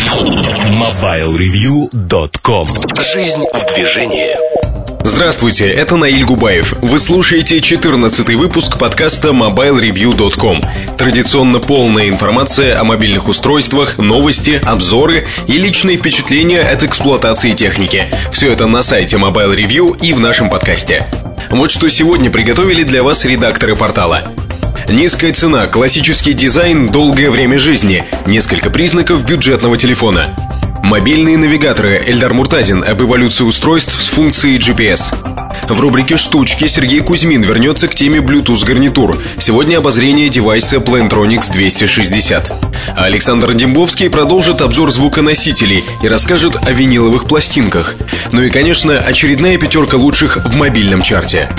MobileReview.com. Жизнь в движении. Здравствуйте, это Наиль Губаев. Вы слушаете 14-й выпуск подкаста MobileReview.com. Традиционно полная информация о мобильных устройствах, новости, обзоры и личные впечатления от эксплуатации техники. Все это на сайте Mobile Review и в нашем подкасте. Вот что сегодня приготовили для вас редакторы портала. Низкая цена, классический дизайн, долгое время жизни. Несколько признаков бюджетного телефона. Мобильные навигаторы. Эльдар Муртазин об эволюции устройств с функцией GPS. В рубрике «Штучки» Сергей Кузьмин вернется к теме Bluetooth гарнитур. Сегодня обозрение девайса Plantronics 260. А Александр Дембовский продолжит обзор звуконосителей и расскажет о виниловых пластинках. Ну и, конечно, очередная пятерка лучших в мобильном чарте.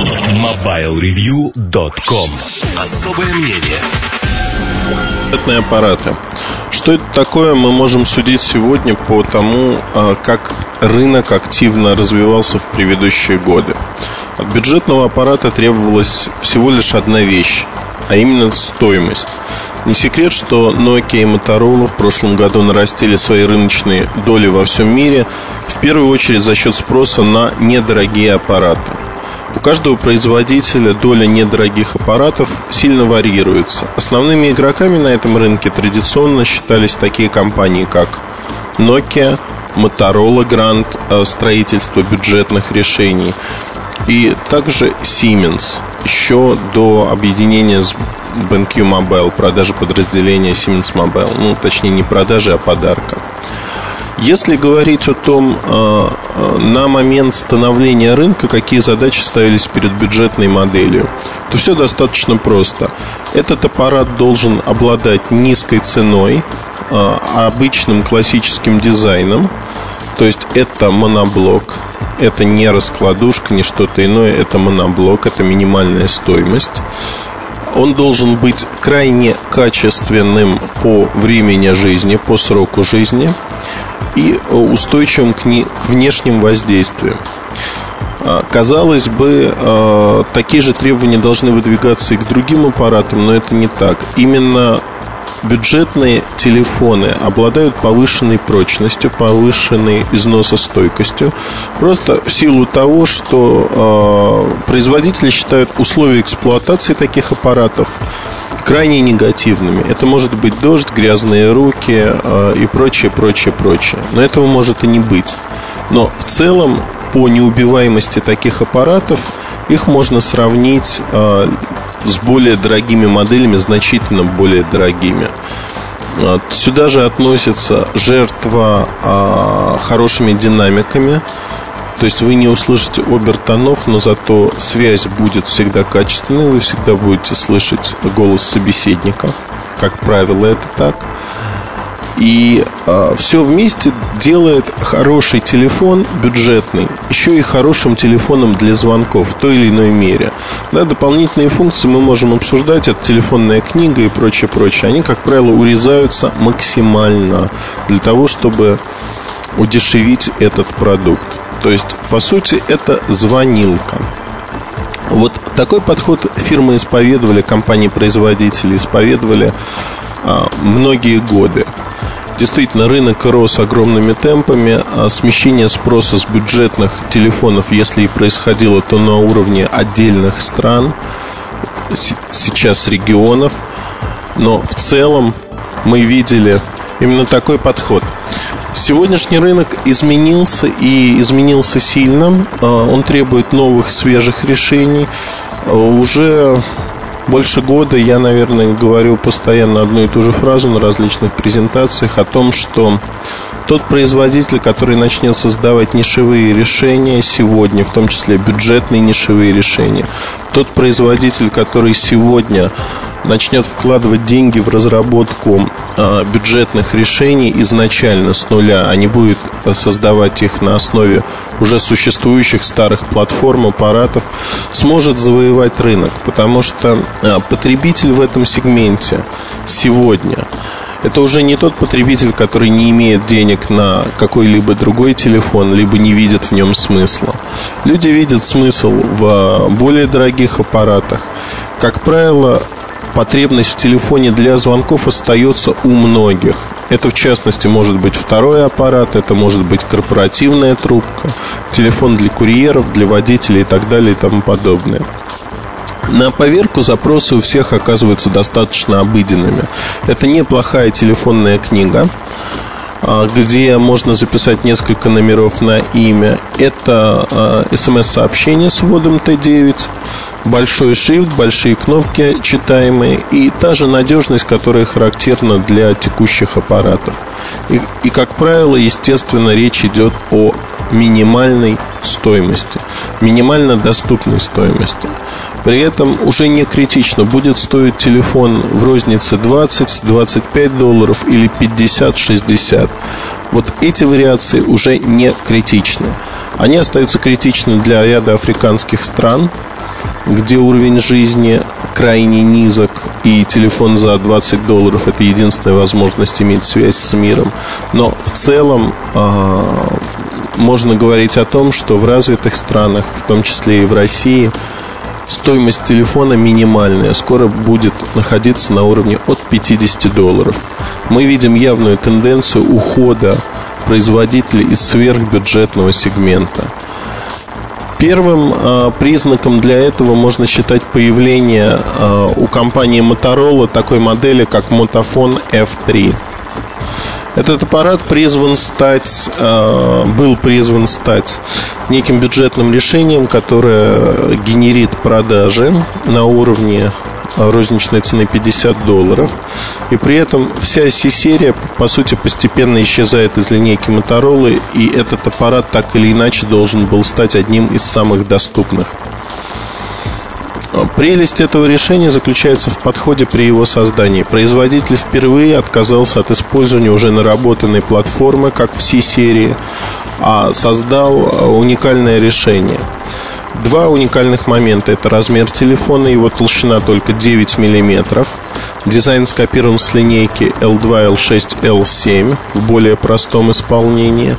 MobileReview.com. Особое мнение. Аппараты. Что это такое, мы можем судить сегодня по тому, как рынок активно развивался в предыдущие годы. От бюджетного аппарата требовалась всего лишь одна вещь, а именно стоимость. Не секрет, что Nokia и Motorola в прошлом году нарастили свои рыночные доли во всем мире, в первую очередь за счет спроса на недорогие аппараты. У каждого производителя доля недорогих аппаратов сильно варьируется. Основными игроками на этом рынке традиционно считались такие компании, как Nokia, Motorola Grand, строительство бюджетных решений, и также Siemens, еще до объединения с BenQ Mobile, продажи подразделения Siemens Mobile. Точнее, не продажи, а подарка. Если говорить о том, на момент становления рынка, какие задачи ставились перед бюджетной моделью, то все достаточно просто. Этот аппарат должен обладать низкой ценой, обычным классическим дизайном. То есть это моноблок, это не раскладушка, не что-то иное, это моноблок, это минимальная стоимость. Он должен быть крайне качественным по времени жизни, по сроку жизни и устойчивым к внешним воздействиям. Казалось бы, такие же требования должны выдвигаться и к другим аппаратам, но это не так. Именно бюджетные телефоны обладают повышенной прочностью, повышенной износостойкостью, просто в силу того, что производители считают условия эксплуатации таких аппаратов крайне негативными. Это может быть дождь, грязные руки и прочее. Но этого может и не быть. Но в целом, по неубиваемости таких аппаратов, их можно сравнить с более дорогими моделями, значительно более дорогими. Сюда же относится жертва хорошими динамиками. То есть вы не услышите обертонов, но зато связь будет всегда качественной. Вы всегда будете слышать голос собеседника. Как правило, это так. И все вместе делает хороший телефон бюджетный еще и хорошим телефоном для звонков в той или иной мере. Да, дополнительные функции мы можем обсуждать. Это телефонная книга и прочее. Они, как правило, урезаются максимально для того, чтобы удешевить этот продукт. То есть, по сути, это звонилка. Вот такой подход фирмы исповедовали, компании-производители исповедовали многие годы. Действительно, рынок рос огромными темпами. Смещение спроса с бюджетных телефонов, если и происходило, то на уровне отдельных стран, сейчас регионов. Но в целом мы видели именно такой подход. Сегодняшний рынок изменился и изменился сильно. Он требует новых, свежих решений. Уже больше года я, наверное, говорю постоянно одну и ту же фразу на различных презентациях о том, что тот производитель, который начнет создавать нишевые решения сегодня, в том числе бюджетные нишевые решения, тот производитель, который сегодня начнет вкладывать деньги в разработку бюджетных решений изначально с нуля, а не будет создавать их на основе уже существующих старых платформ, аппаратов, сможет завоевать рынок. Потому что потребитель в этом сегменте сегодня — это уже не тот потребитель, который не имеет денег на какой-либо другой телефон, либо не видит в нем смысла. Люди видят смысл в более дорогих аппаратах. Как правило, потребность в телефоне для звонков остается у многих. Это, в частности, может быть второй аппарат, это может быть корпоративная трубка, телефон для курьеров, для водителей и так далее и тому подобное. На поверку запросы у всех оказываются достаточно обыденными. Это неплохая телефонная книга, где можно записать несколько номеров на имя. Это смс-сообщение с вводом Т9, большой шрифт, большие кнопки читаемые и та же надежность, которая характерна для текущих аппаратов. И как правило, естественно, речь идет о минимальной стоимости, минимально доступной стоимости. При этом уже не критично, будет стоить телефон в рознице $20-25 или 50-60. Вот эти вариации уже не критичны. Они остаются критичны для ряда африканских стран, где уровень жизни крайне низок, и телефон за $20 – это единственная возможность иметь связь с миром. Но в целом можно говорить о том, что в развитых странах, в том числе и в России, стоимость телефона минимальная, скоро будет находиться на уровне от $50. Мы видим явную тенденцию ухода производителей из сверхбюджетного сегмента. Первым признаком для этого можно считать появление у компании Motorola такой модели, как Motophone F3. Этот аппарат был призван стать неким бюджетным решением, которое генерит продажи на уровне розничной цены $50. И при этом вся C-серия, по сути, постепенно исчезает из линейки Motorola, и этот аппарат так или иначе должен был стать одним из самых доступных. Прелесть этого решения заключается в подходе при его создании. Производитель впервые отказался от использования уже наработанной платформы, как в C-серии, а создал уникальное решение. Два уникальных момента. Это размер телефона, его толщина только 9 мм. Дизайн скопирован с линейки L2, L6, L7 в более простом исполнении.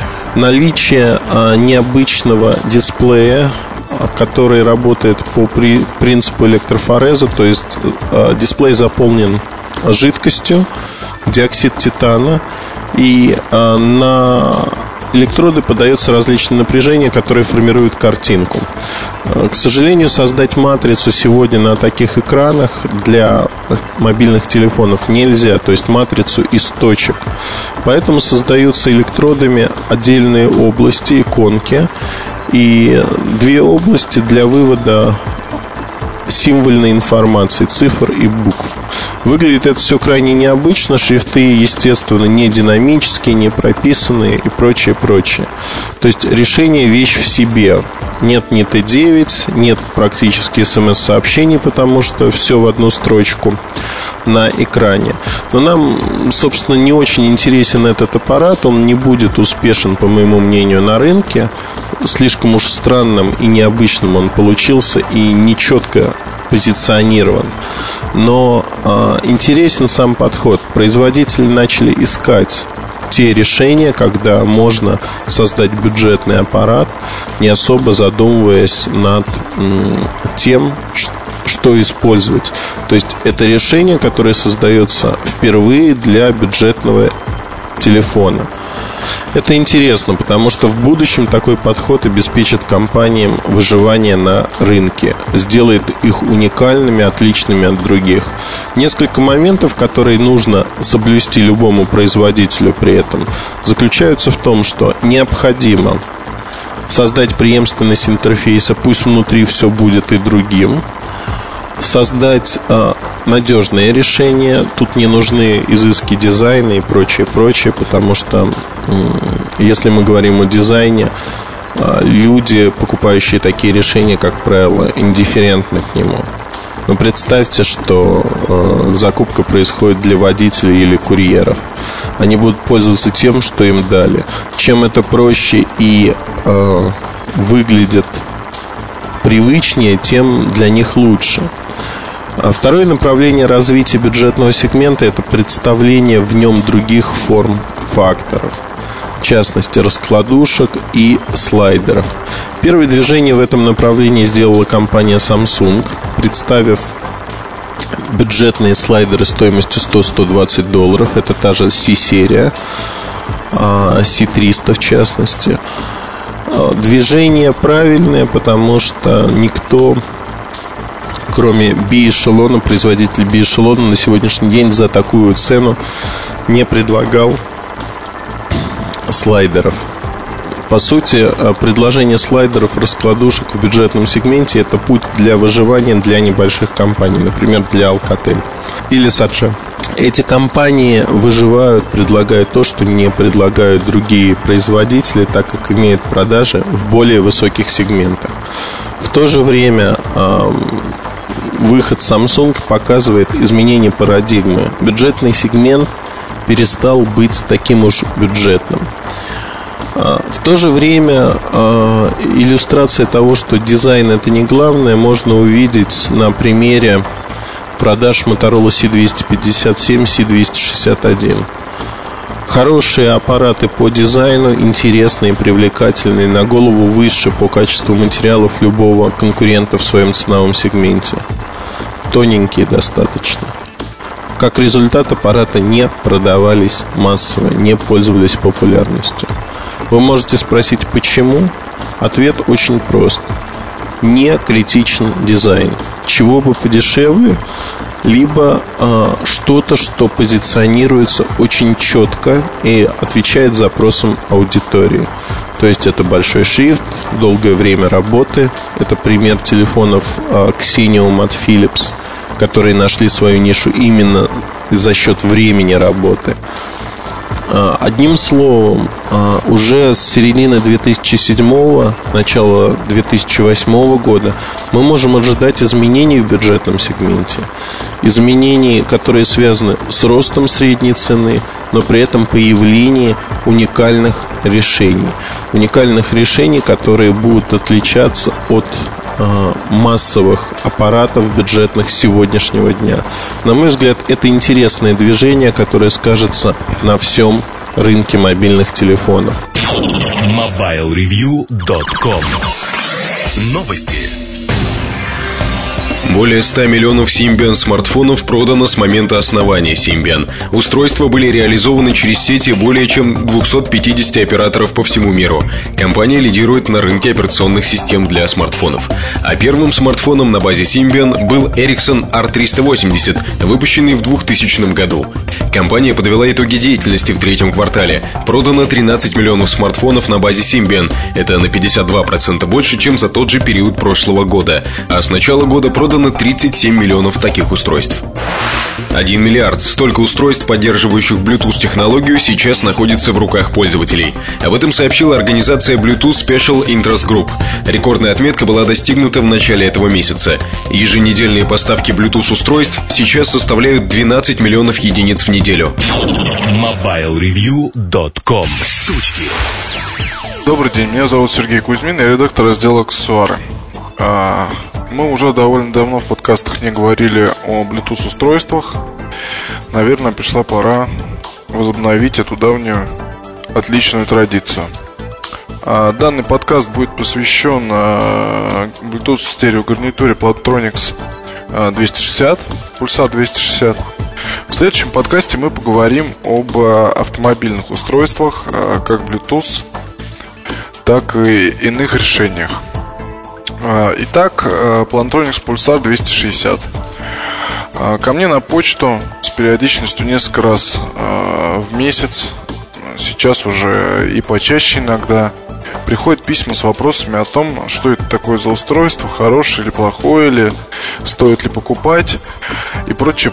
Наличие необычного дисплея, который работает по принципу электрофореза, то есть дисплей заполнен жидкостью, диоксид титана, и на электроды подается различное напряжение, которое формирует картинку. К сожалению, создать матрицу сегодня на таких экранах для мобильных телефонов нельзя, то есть матрицу из точек. Поэтому создаются электродами отдельные области, иконки, и две области для вывода символьной информации, цифр и букв. Выглядит это все крайне необычно. Шрифты, естественно, не динамические, не прописанные и прочее. То есть решение вещь в себе. Нет ни Т9, нет практически смс-сообщений, потому что все в одну строчку на экране. Но нам, собственно, не очень интересен этот аппарат. Он не будет успешен, по моему мнению, на рынке. Слишком уж странным и необычным он получился и нечетко позиционирован. Но интересен сам подход. Производители начали искать те решения, когда можно создать бюджетный аппарат, не особо задумываясь над тем, что использовать. То есть это решение, которое создается впервые для бюджетного телефона. Это интересно, потому что в будущем такой подход обеспечит компаниям выживание на рынке, сделает их уникальными, отличными от других. Несколько моментов, которые нужно соблюсти любому производителю при этом, заключаются в том, что необходимо создать преемственность интерфейса, пусть внутри все будет и другим. Создать надежное решение. Тут не нужны изыски дизайна и прочее, потому что если мы говорим о дизайне, люди, покупающие такие решения, как правило, индифферентны к нему. Но представьте, что закупка происходит для водителей или курьеров. Они будут пользоваться тем, что им дали. Чем это проще и выглядит привычнее, тем для них лучше. Второе направление развития бюджетного сегмента – это представление в нем других форм-факторов, в частности, раскладушек и слайдеров. Первое движение в этом направлении сделала компания Samsung, представив бюджетные слайдеры стоимостью $100-120. Это та же C-серия, C300 в частности. Движение правильное, потому что никто, кроме B-эшелона, производитель B-эшелона на сегодняшний день за такую цену не предлагал слайдеров. По сути, предложение слайдеров, раскладушек в бюджетном сегменте – это путь для выживания для небольших компаний, например, для Alcatel или Sacha. Эти компании выживают, предлагая то, что не предлагают другие производители, так как имеют продажи в более высоких сегментах. В то же время выход Samsung показывает изменение парадигмы. Бюджетный сегмент перестал быть таким уж бюджетным. В то же время иллюстрация того, что дизайн это не главное, можно увидеть на примере продаж Motorola C257, C261. Хорошие аппараты по дизайну, интересные, привлекательные, на голову выше по качеству материалов любого конкурента в своем ценовом сегменте. Тоненькие достаточно. Как результат, аппараты не продавались массово, не пользовались популярностью. Вы можете спросить, почему? Ответ очень прост. Не критичен дизайн. Чего бы подешевле, либо что-то, что позиционируется очень четко и отвечает запросам аудитории. То есть это большой шрифт, долгое время работы. Это пример телефонов Xenium от Philips, которые нашли свою нишу именно за счет времени работы. Одним словом, уже с середины 2007-го, начала 2008 года мы можем ожидать изменений в бюджетном сегменте. Изменений, которые связаны с ростом средней цены, но при этом появлением уникальных решений. Уникальных решений, которые будут отличаться от массовых аппаратов бюджетных сегодняшнего дня. На мой взгляд, это интересное движение, которое скажется на всем рынке мобильных телефонов. MobileReview.com. Новости. Более 100 миллионов Symbian смартфонов продано с момента основания Symbian. Устройства были реализованы через сети более чем 250 операторов по всему миру. Компания лидирует на рынке операционных систем для смартфонов. А первым смартфоном на базе Symbian был Ericsson R380, выпущенный в 2000 году. Компания подвела итоги деятельности в третьем квартале. Продано 13 миллионов смартфонов на базе Symbian. Это на 52% больше, чем за тот же период прошлого года. А с начала года продано 37 миллионов таких устройств. 1 миллиард. Столько устройств, поддерживающих Bluetooth-технологию, сейчас находится в руках пользователей. Об этом сообщила организация Bluetooth Special Interest Group. Рекордная отметка была достигнута в начале этого месяца. Еженедельные поставки Bluetooth-устройств сейчас составляют 12 миллионов единиц в неделю. MobileReview.com. Штучки. Добрый день, меня зовут Сергей Кузьмин, я редактор раздела «Аксессуары». Мы уже довольно давно в подкастах не говорили о Bluetooth-устройствах. Наверное, пришла пора возобновить эту давнюю отличную традицию. Данный подкаст будет посвящен Bluetooth-стереогарнитуре Plantronics 260, Pulsar 260. В следующем подкасте мы поговорим об автомобильных устройствах, как Bluetooth, так и иных решениях. Итак, Plantronics Pulsar 260. Ко мне на почту с периодичностью несколько раз в месяц, сейчас уже и почаще иногда, приходят письма с вопросами о том, что это такое за устройство, хорошее или плохое, или стоит ли покупать, и прочее.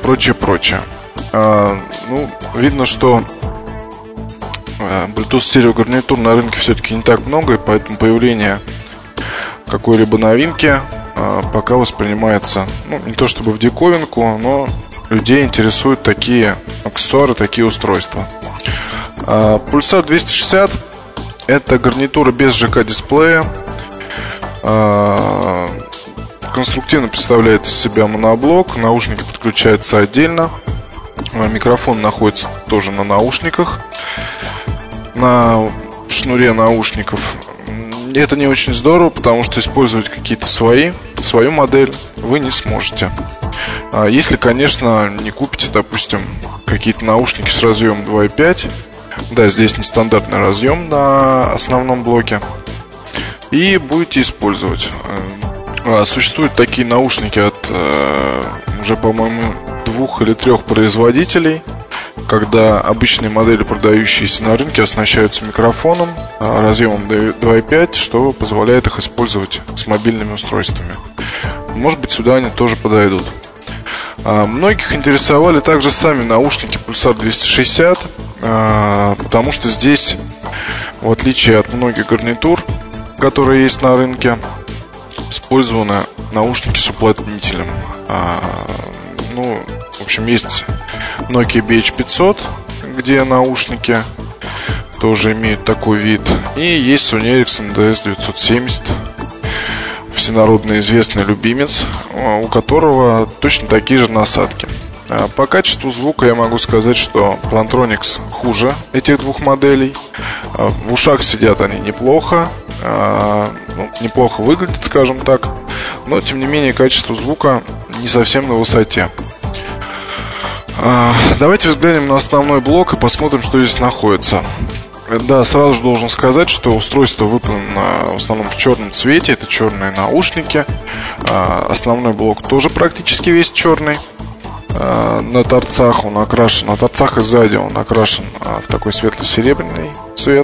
Видно, что Bluetooth стереогарнитур на рынке все-таки не так много, и поэтому появление какой-либо новинки пока воспринимается, не то чтобы в диковинку, но людей интересуют такие аксессуары, такие устройства. Pulsar 260 – это гарнитура без ЖК-дисплея. Конструктивно представляет из себя моноблок. Наушники подключаются отдельно. Микрофон находится тоже на наушниках, на шнуре наушников. Это не очень здорово, потому что использовать какие-то свою модель вы не сможете. Если, конечно, не купите, допустим, какие-то наушники с разъемом 2.5. Да, здесь нестандартный разъем на основном блоке. И будете использовать. Существуют такие наушники от уже, по-моему, 2 или 3 производителей, когда обычные модели, продающиеся на рынке, оснащаются микрофоном разъемом 2.5, что позволяет их использовать с мобильными устройствами. Может быть, сюда они тоже подойдут. Многих интересовали также сами наушники Pulsar 260, потому что здесь, в отличие от многих гарнитур, которые есть на рынке, использованы наушники с уплотнителем. В общем, есть Nokia BH500, где наушники тоже имеют такой вид. И есть Sony Ericsson DS970, всенародно известный любимец, у которого точно такие же насадки. По качеству звука я могу сказать, что Plantronics хуже этих двух моделей. В ушах сидят они неплохо, неплохо выглядят, скажем так. Но, тем не менее, качество звука не совсем на высоте. Давайте взглянем на основной блок и посмотрим, что здесь находится. Да, сразу же должен сказать, что устройство выполнено в основном в черном цвете. Это черные наушники. Основной блок тоже практически весь черный. На торцах он окрашен, на торцах и сзади он окрашен в такой светло-серебряный цвет.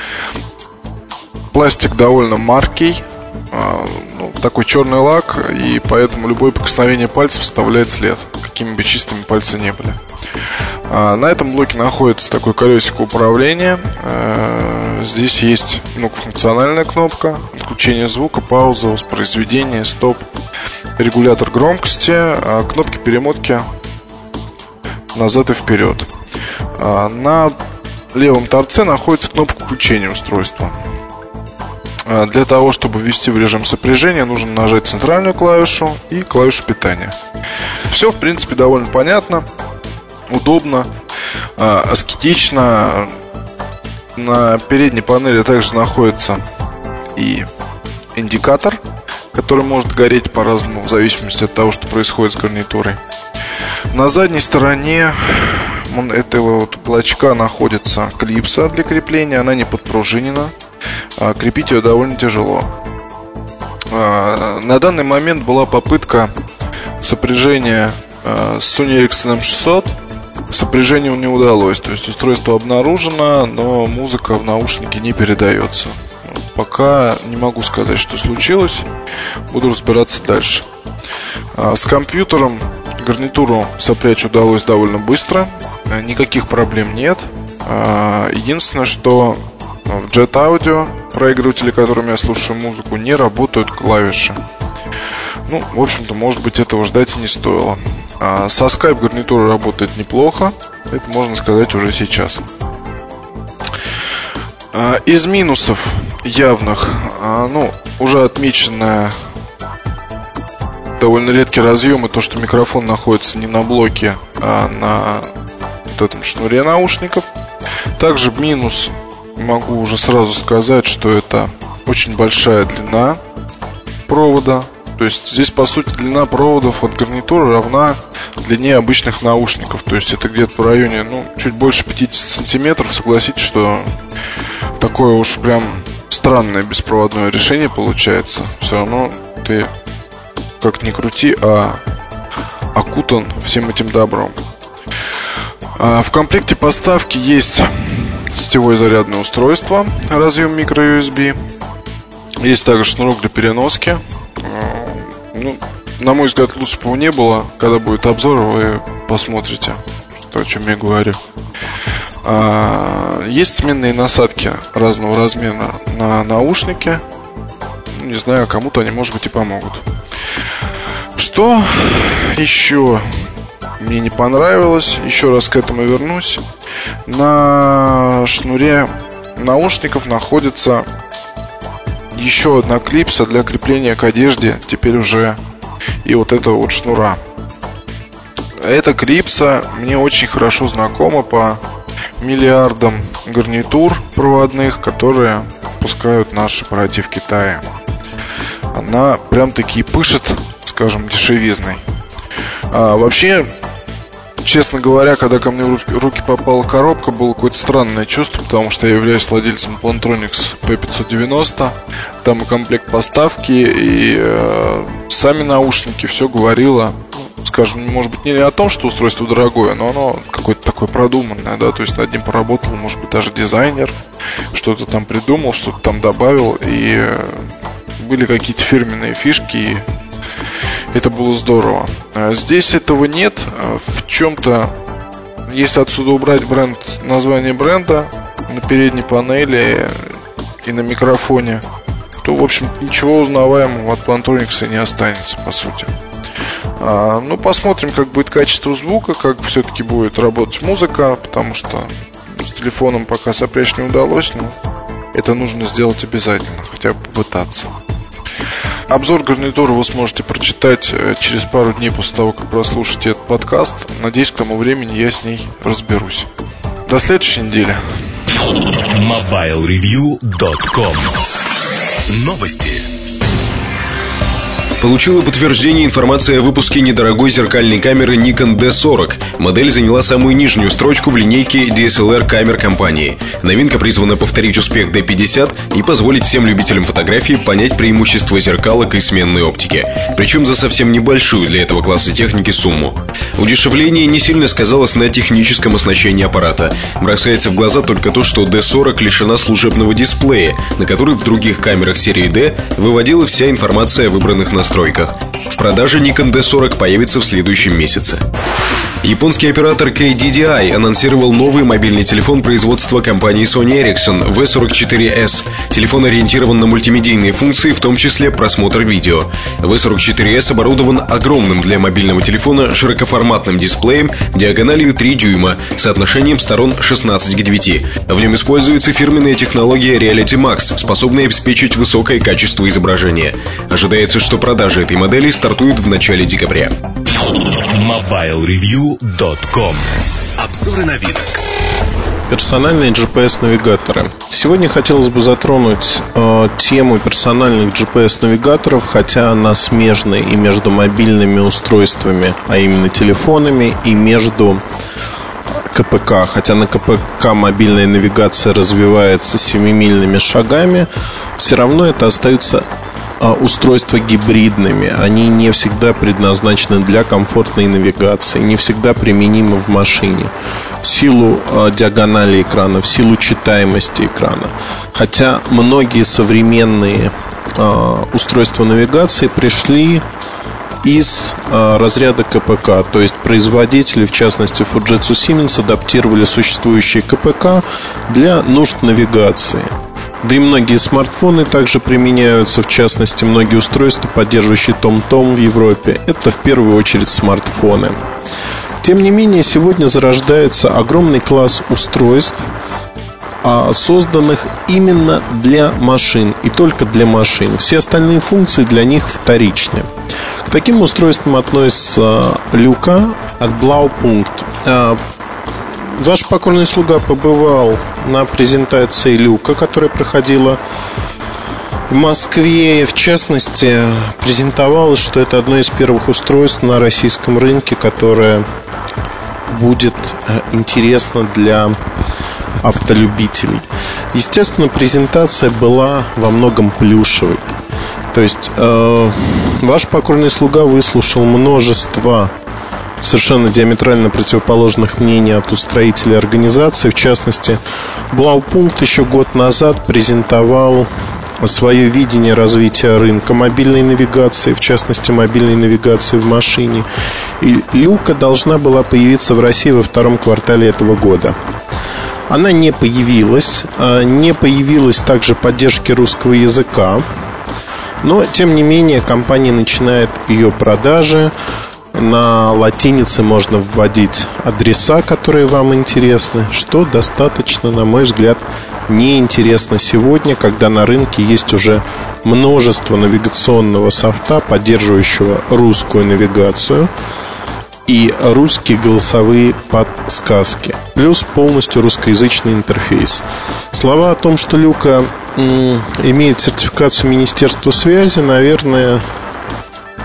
Пластик довольно маркий, такой черный лак, и поэтому любое прикосновение пальцев оставляет след, какими бы чистыми пальцы не были. На этом блоке находится такое колесико управления. Здесь есть многофункциональная кнопка: отключение звука, пауза, воспроизведение, стоп, регулятор громкости, кнопки перемотки назад и вперед. На левом торце находится кнопка включения устройства. Для того, чтобы ввести в режим сопряжения, нужно нажать центральную клавишу и клавишу питания. Все, в принципе, довольно понятно, удобно, аскетично. На передней панели также находится и индикатор, который может гореть по-разному в зависимости от того, что происходит с гарнитурой. На задней стороне этого вот блочка находится клипса для крепления. Она не подпружинена. Крепить ее довольно тяжело. На данный момент была попытка сопряжения с Sony Ericsson M600. Сопряжению не удалось. То есть устройство обнаружено, но музыка в наушнике не передается. Пока не могу сказать, что случилось. Буду разбираться дальше. С компьютером гарнитуру сопрячь удалось довольно быстро. Никаких проблем нет. Единственное, что в Jet Audio, проигрывателе, которым я слушаю музыку, не работают клавиши. В общем-то, может быть, этого ждать и не стоило. Со Skype гарнитура работает неплохо. Это можно сказать уже сейчас. Из минусов явных, уже отмеченная довольно редкий разъем и то, что микрофон находится не на блоке, а на вот этом шнуре наушников. Также минус, могу уже сразу сказать, что это очень большая длина провода. То есть здесь, по сути, длина проводов от гарнитуры равна длине обычных наушников. То есть это где-то в районе, чуть больше 50 сантиметров. Согласитесь, что такое уж прям странное беспроводное решение получается. Все равно ты, как ни крути, окутан всем этим добром. В комплекте поставки есть сетевое зарядное устройство, разъем microUSB. Есть также шнурок для переноски. На мой взгляд, лучше бы его не было. Когда будет обзор, вы посмотрите, о чем я говорю. Есть сменные насадки разного размера на наушники. Не знаю, кому-то они, может быть, и помогут. Что еще мне не понравилось? Еще раз к этому вернусь. На шнуре наушников находится еще одна клипса для крепления к одежде. Теперь уже и вот этого вот шнура. Эта клипса мне очень хорошо знакома по миллиардам гарнитур проводных, которые пускают наши братья в Китае. Она прям таки пышет, скажем, дешевизной. Вообще, честно говоря, когда ко мне в руки попала коробка, было какое-то странное чувство, потому что я являюсь владельцем Plantronics P590. Там и комплект поставки, и сами наушники, все говорило, скажем, может быть, не о том, что устройство дорогое, но оно какое-то такое продуманное, да, то есть над ним поработал, может быть, даже дизайнер, что-то там придумал, что-то там добавил, и были какие-то фирменные фишки, и это было здорово. Здесь этого нет. В чем-то, если отсюда убрать название бренда на передней панели и на микрофоне, то, в общем, ничего узнаваемого от Plantronics не останется, по сути. Ну, посмотрим, как будет качество звука, как все-таки будет работать музыка, потому что с телефоном пока сопрячь не удалось, но это нужно сделать обязательно, хотя бы попытаться. Обзор гарнитуры вы сможете прочитать через пару дней после того, как прослушаете этот подкаст. Надеюсь, к тому времени я с ней разберусь. До следующей недели. MobileReview.com. Новости. Получила подтверждение информация о выпуске недорогой зеркальной камеры Nikon D40. Модель заняла самую нижнюю строчку в линейке DSLR камер компании. Новинка призвана повторить успех D50 и позволить всем любителям фотографии понять преимущества зеркалок и сменной оптики. Причем за совсем небольшую для этого класса техники сумму. Удешевление не сильно сказалось на техническом оснащении аппарата. Бросается в глаза только то, что D40 лишена служебного дисплея, на который в других камерах серии D выводила вся информация о выбранных настройках. В продаже Nikon D40 появится в следующем месяце. Японский оператор KDDI анонсировал новый мобильный телефон производства компании Sony Ericsson V44s. Телефон ориентирован на мультимедийные функции, в том числе просмотр видео. V44s оборудован огромным для мобильного телефона широкоформатным дисплеем диагональю 3 дюйма, соотношением сторон 16 к 9. В нем используется фирменная технология Reality Max, способная обеспечить высокое качество изображения. Ожидается, что продажи этой модели стартуют в начале декабря. MobileReview.com. Обзоры новинок. Персональные GPS-навигаторы. Сегодня хотелось бы затронуть тему персональных GPS-навигаторов, хотя она смежная и между мобильными устройствами, а именно телефонами, и между КПК. Хотя на КПК мобильная навигация развивается семимильными шагами, все равно это остаются устройства гибридными. Они не всегда предназначены для комфортной навигации, не всегда применимы в машине в силу диагонали экрана, в силу читаемости экрана. Хотя многие современные устройства навигации пришли из разряда КПК. То есть производители, в частности Fujitsu Siemens, адаптировали существующие КПК для нужд навигации. Да и многие смартфоны также применяются, в частности, многие устройства, поддерживающие TomTom в Европе. Это в первую очередь смартфоны. Тем не менее, сегодня зарождается огромный класс устройств, созданных именно для машин и только для машин. Все остальные функции для них вторичны. К таким устройствам относится Люка от Blaupunkt. Ваш покорный слуга побывал на презентации Люка, которая проходила в Москве. И в частности, презентовалось, что это одно из первых устройств на российском рынке, которое будет интересно для автолюбителей. Естественно, презентация была во многом плюшевой. То есть ваш покорный слуга выслушал множество совершенно диаметрально противоположных мнений от устроителей организации. В частности, Blaupunkt еще год назад презентовал свое видение развития рынка мобильной навигации, в частности, мобильной навигации в машине. И Люка должна была появиться в России во втором квартале этого года. Она не появилась. Не появилась также поддержки русского языка. Но, тем не менее, компания начинает ее продажи. На латинице можно вводить адреса, которые вам интересны, что достаточно, на мой взгляд, неинтересно сегодня, когда на рынке есть уже множество навигационного софта, поддерживающего русскую навигацию и русские голосовые подсказки, плюс полностью русскоязычный интерфейс. Слова о том, что Люка имеет сертификацию Министерства связи, наверное,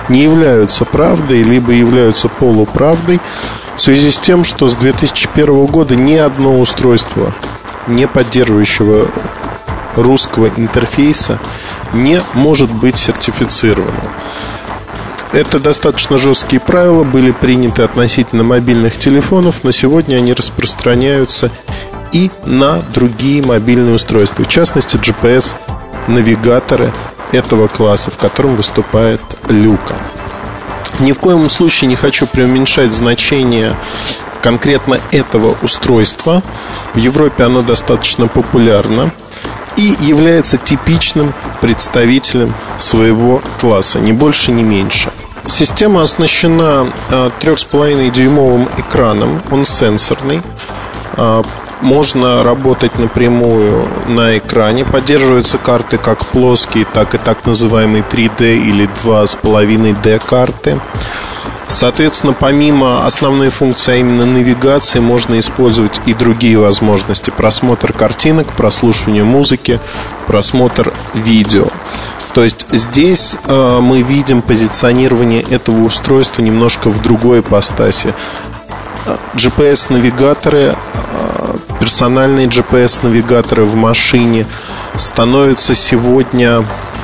не являются правдой, либо являются полуправдой, в связи с тем, что с 2001 года ни одно устройство, не поддерживающего русского интерфейса, не может быть сертифицировано. Это достаточно жесткие правила, были приняты относительно мобильных телефонов, но сегодня они распространяются и на другие мобильные устройства, в частности GPS-навигаторы этого класса, в котором выступает Люка. Ни в коем случае не хочу преуменьшать значение конкретно этого устройства. В Европе оно достаточно популярно и является типичным представителем своего класса, ни больше, ни меньше. Система оснащена 3,5-дюймовым экраном, он сенсорный. Можно работать напрямую на экране. Поддерживаются карты как плоские, так и так называемые 3D или 2,5D карты. Соответственно, помимо основной функции, а именно навигации, можно использовать и другие возможности: просмотр картинок, прослушивание музыки, просмотр видео. То есть здесь мы видим позиционирование этого устройства немножко в другой ипостаси. GPS-навигаторы, персональные GPS-навигаторы в машине становятся сегодня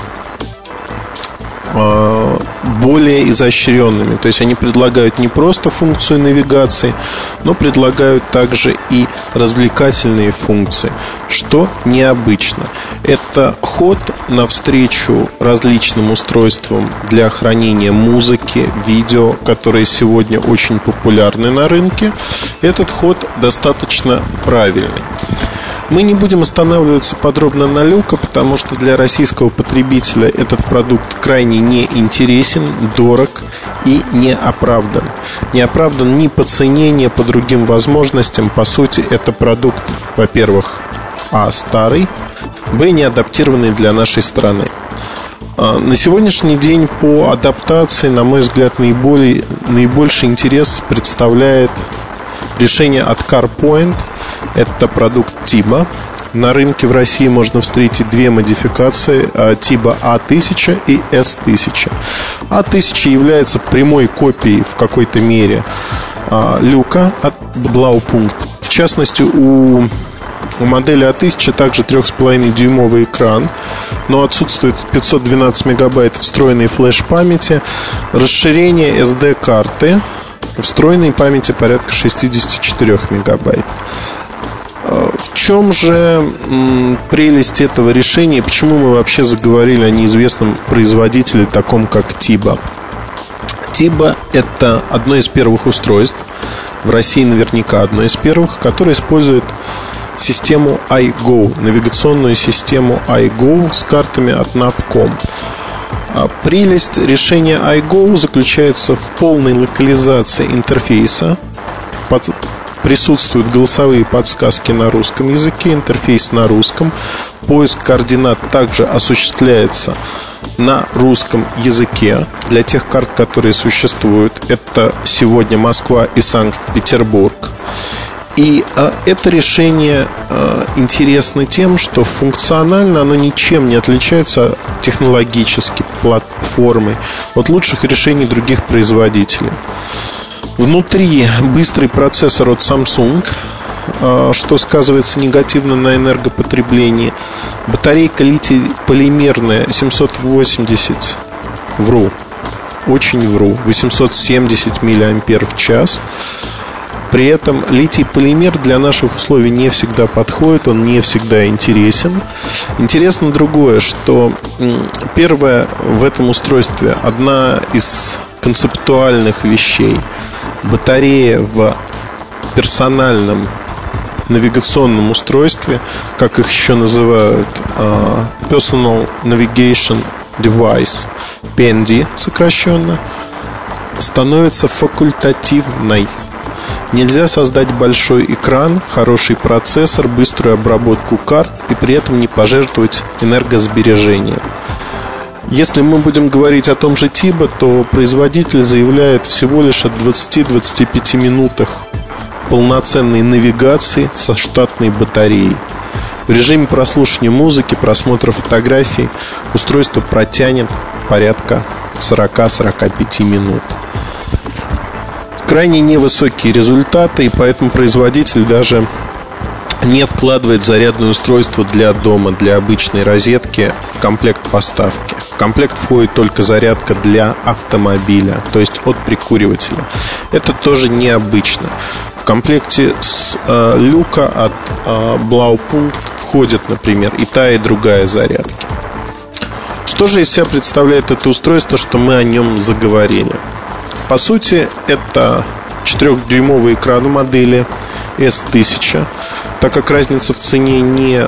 более изощренными. То есть они предлагают не просто функцию навигации, но предлагают также и развлекательные функции, что необычно. Это ход навстречу различным устройствам для хранения музыки, видео, которые сегодня очень популярны на рынке. Этот ход достаточно правильный. Мы не будем останавливаться подробно на Люка, потому что для российского потребителя этот продукт крайне неинтересен, дорог и не оправдан. Не оправдан ни по цене, ни по другим возможностям. По сути, это продукт, во-первых, старый, не адаптированный для нашей страны. На сегодняшний день по адаптации, на мой взгляд, наибольший интерес представляет решение от CarPoint. Это продукт Tiba. На рынке в России можно встретить две модификации: Tiba A1000 и S1000. A1000 является прямой копией в какой-то мере Люка от Blaupunkt. В частности, у модели A1000 также 3,5-дюймовый экран, но отсутствует 512 мегабайт встроенной флеш-памяти, расширение SD-карты, встроенной памяти порядка 64 мегабайт. В чем же прелесть этого решения? Почему мы вообще заговорили о неизвестном производителе, таком как Tiba? Tiba – это одно из первых устройств, в России наверняка одно из первых, которое использует систему iGo, навигационную систему iGo с картами от Navcom. Прелесть решения iGo заключается в полной локализации интерфейса. Присутствуют голосовые подсказки на русском языке, интерфейс на русском. Поиск координат также осуществляется на русском языке для тех карт, которые существуют. Это сегодня Москва и Санкт-Петербург. И это решение интересно тем, что функционально оно ничем не отличается технологически, платформой от лучших решений других производителей. Внутри быстрый процессор от Samsung, что сказывается негативно на энергопотреблении. Батарейка литий-полимерная 780, очень вру, 870 мАч. При этом литий-полимер для наших условий не всегда подходит, он не всегда интересен. Интересно другое, что первое в этом устройстве, одна из концептуальных вещей: батарея в персональном навигационном устройстве, как их еще называют, Personal Navigation Device, PND сокращенно, становится факультативной. Нельзя создать большой экран, хороший процессор, быструю обработку карт и при этом не пожертвовать энергосбережением. Если мы будем говорить о том же Tiba, то производитель заявляет всего лишь о 20-25 минутах полноценной навигации со штатной батареей. В режиме прослушивания музыки, просмотра фотографий устройство протянет порядка 40-45 минут. Крайне невысокие результаты, и поэтому производитель даже не вкладывает зарядное устройство для дома, для обычной розетки в комплект поставки. В комплект входит только зарядка для автомобиля, то есть от прикуривателя. Это тоже необычно. В комплекте с люка от Blaupunkt входит, например, и та, и другая зарядки. Что же из себя представляет это устройство, что мы о нем заговорили? По сути, это 4-дюймовый экран модели S1000. Так как разница в цене не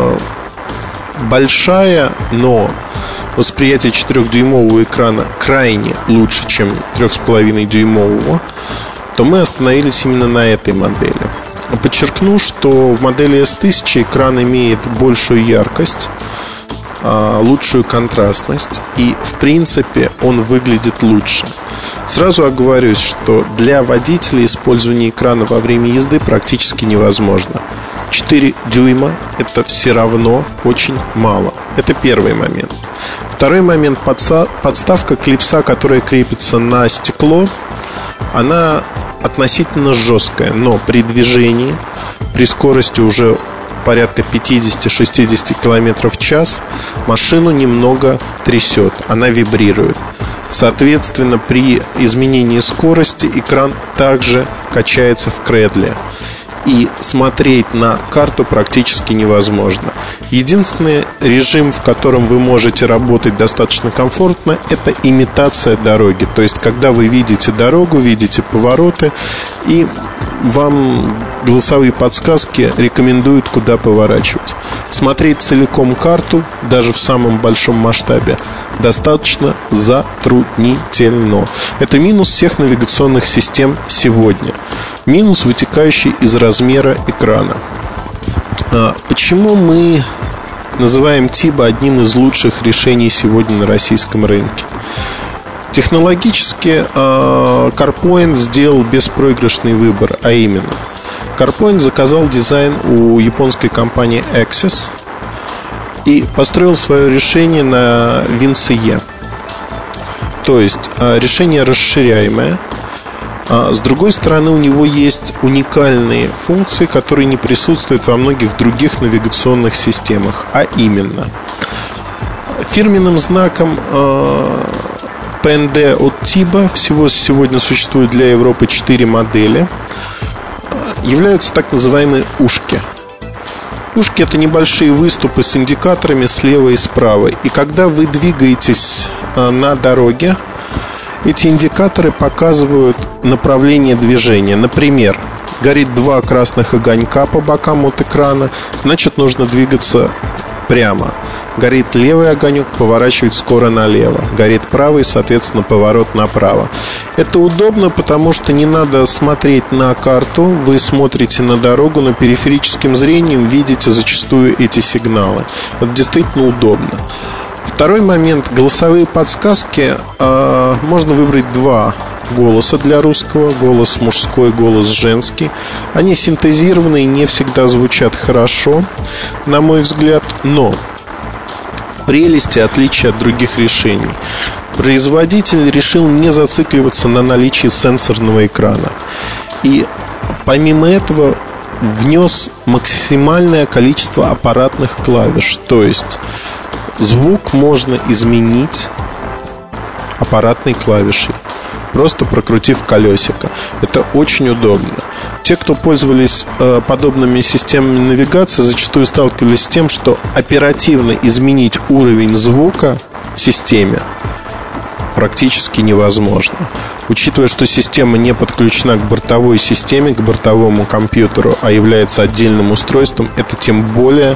большая, но восприятие 4-дюймового экрана крайне лучше, чем 3,5-дюймового, то мы остановились именно на этой модели. Подчеркну, что в модели S1000 экран имеет большую яркость, лучшую контрастность, и в принципе он выглядит лучше. Сразу оговорюсь, что для водителя использование экрана во время езды практически невозможно. 4 дюйма – это все равно очень мало. Это первый момент. Второй момент – подставка клипса, которая крепится на стекло, она относительно жесткая, но при движении, при скорости уже порядка 50-60 км в час машину немного трясет, она вибрирует. Соответственно, при изменении скорости экран также качается в кредле, и смотреть на карту практически невозможно. Единственный режим, в котором вы можете работать достаточно комфортно, это имитация дороги. То есть, когда вы видите дорогу, видите повороты, и вам голосовые подсказки рекомендуют, куда поворачивать. Смотреть целиком карту, даже в самом большом масштабе, достаточно затруднительно. Это минус всех навигационных систем сегодня. Минус, вытекающий из размера экрана. Почему мы называем Тиба одним из лучших решений сегодня на российском рынке? Технологически CarPoint сделал беспроигрышный выбор, а именно CarPoint заказал дизайн у японской компании Axis и построил свое решение на WinCE. То есть решение расширяемое. С другой стороны, у него есть уникальные функции, которые не присутствуют во многих других навигационных системах. А именно, фирменным знаком PND от Tiba, всего сегодня существует для Европы 4 модели, являются так называемые ушки. Ушки – это небольшие выступы с индикаторами слева и справа. И когда вы двигаетесь на дороге, эти индикаторы показывают направление движения. Например, горит 2 красных огонька по бокам от экрана, значит, нужно двигаться прямо. Горит левый огонек, поворачивать скоро налево. Горит правый, соответственно, поворот направо. Это удобно, потому что не надо смотреть на карту. Вы смотрите на дорогу, но периферическим зрением видите зачастую эти сигналы. Это действительно удобно. Второй момент. Голосовые подсказки. Можно выбрать 2 голоса для русского. Голос мужской, голос женский. Они синтезированы и не всегда звучат хорошо, на мой взгляд. Но прелести, отличия от других решений. Производитель решил не зацикливаться на наличии сенсорного экрана. И помимо этого внес максимальное количество аппаратных клавиш. То есть звук можно изменить аппаратной клавишей, просто прокрутив колесико. Это очень удобно. Те, кто пользовались подобными системами навигации, зачастую сталкивались с тем, что оперативно изменить уровень звука в системе практически невозможно. Учитывая, что система не подключена к бортовой системе, к бортовому компьютеру, а является отдельным устройством, это тем более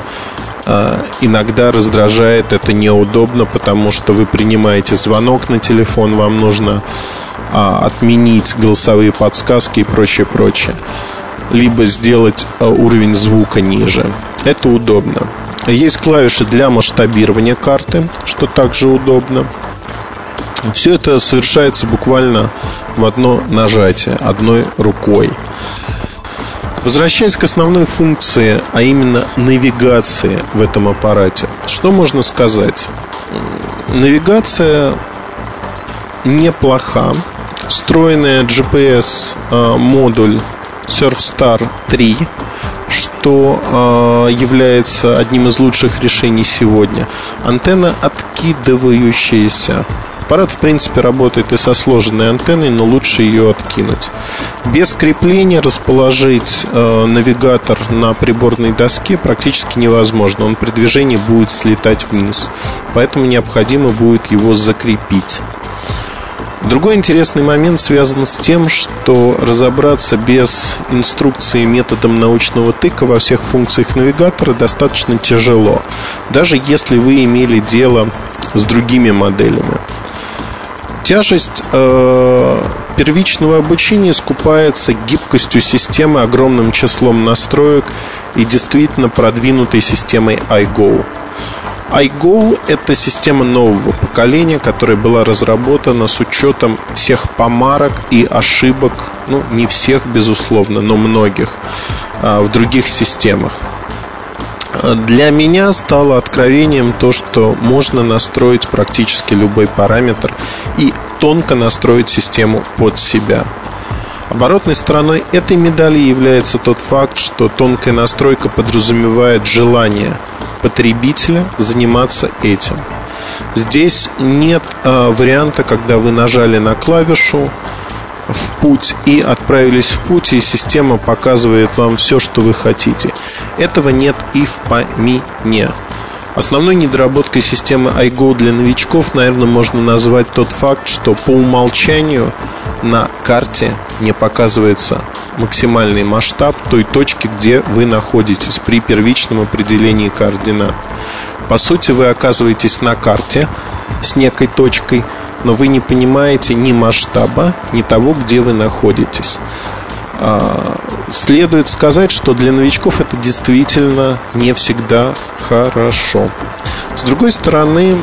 иногда раздражает, это неудобно, потому что вы принимаете звонок на телефон, вам нужно отменить голосовые подсказки и прочее, либо сделать уровень звука ниже. Это удобно. Есть клавиши для масштабирования карты, что также удобно. Все это совершается буквально в одно нажатие, одной рукой. Возвращаясь к основной функции, а именно навигации в этом аппарате, что можно сказать? Навигация неплоха. Встроенный GPS-модуль Surfstar 3, что является одним из лучших решений сегодня. Антенна откидывающаяся. Аппарат, в принципе, работает и со сложенной антенной, но лучше ее откинуть. Без крепления расположить навигатор на приборной доске практически невозможно. Он при движении будет слетать вниз. Поэтому необходимо будет его закрепить. Другой интересный момент связан с тем, что разобраться без инструкции методом научного тыка во всех функциях навигатора достаточно тяжело, даже если вы имели дело с другими моделями. Тяжесть первичного обучения искупается гибкостью системы, огромным числом настроек и действительно продвинутой системой iGo. iGo – это система нового поколения, которая была разработана с учетом всех помарок и ошибок, не всех, безусловно, но многих в других системах. Для меня стало откровением то, что можно настроить практически любой параметр и тонко настроить систему под себя. Оборотной стороной этой медали является тот факт, что тонкая настройка подразумевает желание потребителя заниматься этим. Здесь нет варианта, когда вы нажали на клавишу в путь и отправились в путь, и система показывает вам все, что вы хотите. Этого нет и в помине. Основной недоработкой системы iGo для новичков, наверное, можно назвать тот факт, что по умолчанию на карте не показывается максимальный масштаб той точки, где вы находитесь при первичном определении координат. По сути, вы оказываетесь на карте с некой точкой, но вы не понимаете ни масштаба, ни того, где вы находитесь. Следует сказать, что для новичков это действительно не всегда хорошо. С другой стороны,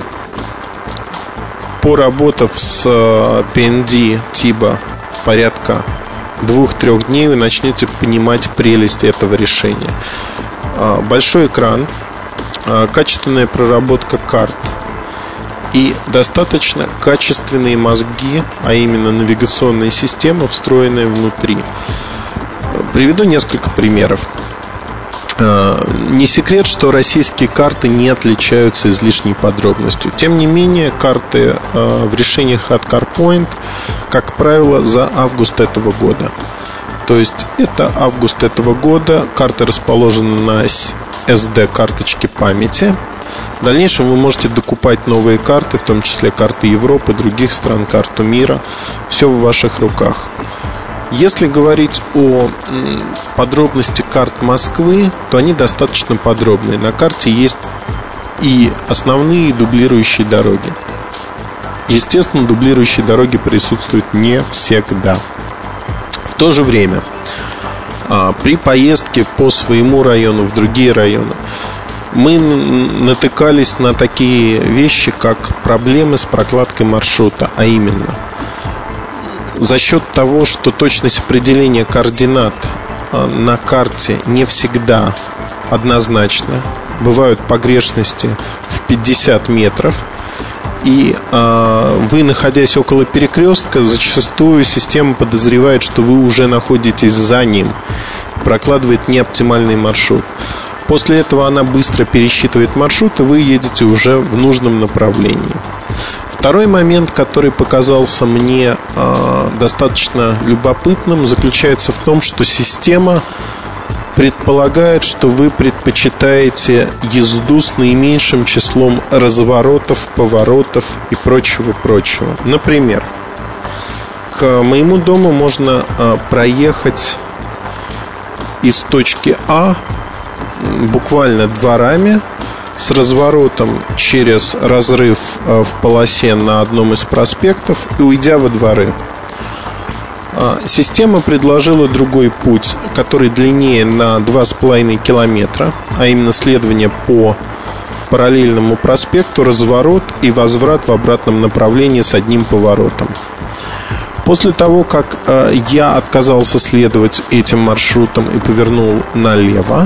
поработав с PND TIBA порядка 2-3 дней, вы начнете понимать прелесть этого решения. Большой экран, качественная проработка карт и достаточно качественные мозги, а именно навигационная система, встроенная внутри. Приведу несколько примеров. Не секрет, что российские карты не отличаются излишней подробностью. Тем не менее, карты в решениях от CarPoint, как правило, за август этого года. То есть это август этого года. Карты расположены на SD-карточке памяти. В дальнейшем вы можете докупать новые карты, в том числе карты Европы, других стран, карту мира. Все в ваших руках. Если говорить о подробности карт Москвы, то они достаточно подробные. На карте есть и основные, и дублирующие дороги. Естественно, дублирующие дороги присутствуют не всегда. В то же время, при поездке по своему району в другие районы, мы натыкались на такие вещи, как проблемы с прокладкой маршрута, а именно за счет того, что точность определения координат на карте не всегда однозначна, бывают погрешности в 50 метров, и вы, находясь около перекрестка, зачастую система подозревает, что вы уже находитесь за ним, прокладывает неоптимальный маршрут. После этого она быстро пересчитывает маршрут, и вы едете уже в нужном направлении. Второй момент, который показался мне достаточно любопытным, заключается в том, что система предполагает, что вы предпочитаете езду с наименьшим числом разворотов, поворотов и прочего. Например, к моему дому можно проехать из точки А буквально дворами с разворотом через разрыв в полосе на одном из проспектов и уйдя во дворы. Система предложила другой путь, который длиннее на 2,5 километра, а именно следование по параллельному проспекту, разворот и возврат в обратном направлении с одним поворотом. После того, как я отказался следовать этим маршрутом и повернул налево,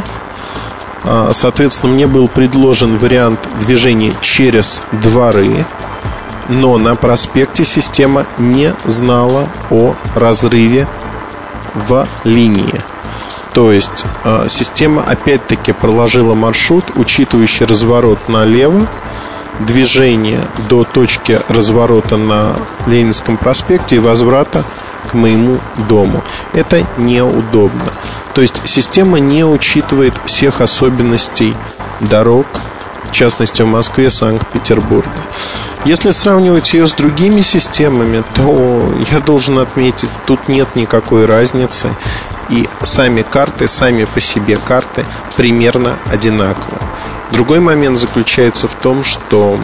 соответственно, мне был предложен вариант движения через дворы. Но на проспекте система не знала о разрыве в линии. То есть система опять-таки проложила маршрут, учитывающий разворот налево, движение до точки разворота на Ленинском проспекте и возврата к моему дому. Это неудобно. То есть система не учитывает всех особенностей дорог, в частности в Москве, Санкт-Петербурге. Если сравнивать ее с другими системами, то я должен отметить, тут нет никакой разницы. И сами по себе карты примерно одинаковые. Другой момент заключается в том, что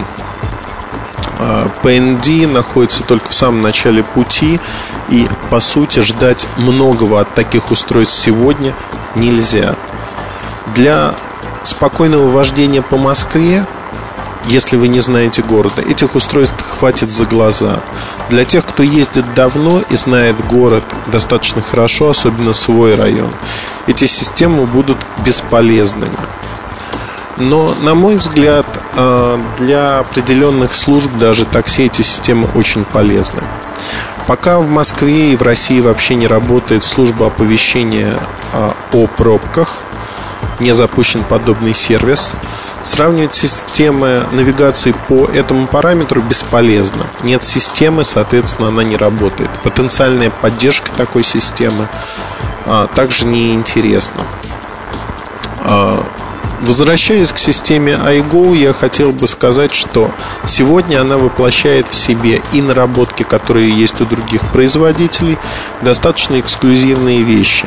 PND находится только в самом начале пути, и по сути ждать многого от таких устройств сегодня нельзя. Для спокойного вождения по Москве, если вы не знаете города, этих устройств хватит за глаза. Для тех, кто ездит давно и знает город достаточно хорошо, особенно свой район, эти системы будут бесполезными. Но, на мой взгляд, для определенных служб, даже такси, эти системы очень полезны. Пока в Москве и в России вообще не работает служба оповещения о пробках, не запущен подобный сервис, сравнивать системы навигации по этому параметру бесполезно. Нет системы, соответственно, она не работает. Потенциальная поддержка такой системы также неинтересна. Возвращаясь к системе iGo, я хотел бы сказать, что сегодня она воплощает в себе и наработки, которые есть у других производителей, достаточно эксклюзивные вещи.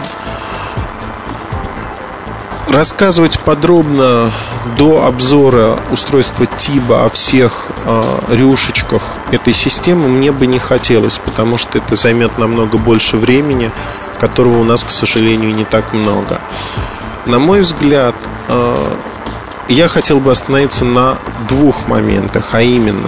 Рассказывать подробно до обзора устройства Тиба о всех рюшечках этой системы мне бы не хотелось, потому что это займет намного больше времени, которого у нас, к сожалению, не так много. На мой взгляд, я хотел бы остановиться на двух моментах, а именно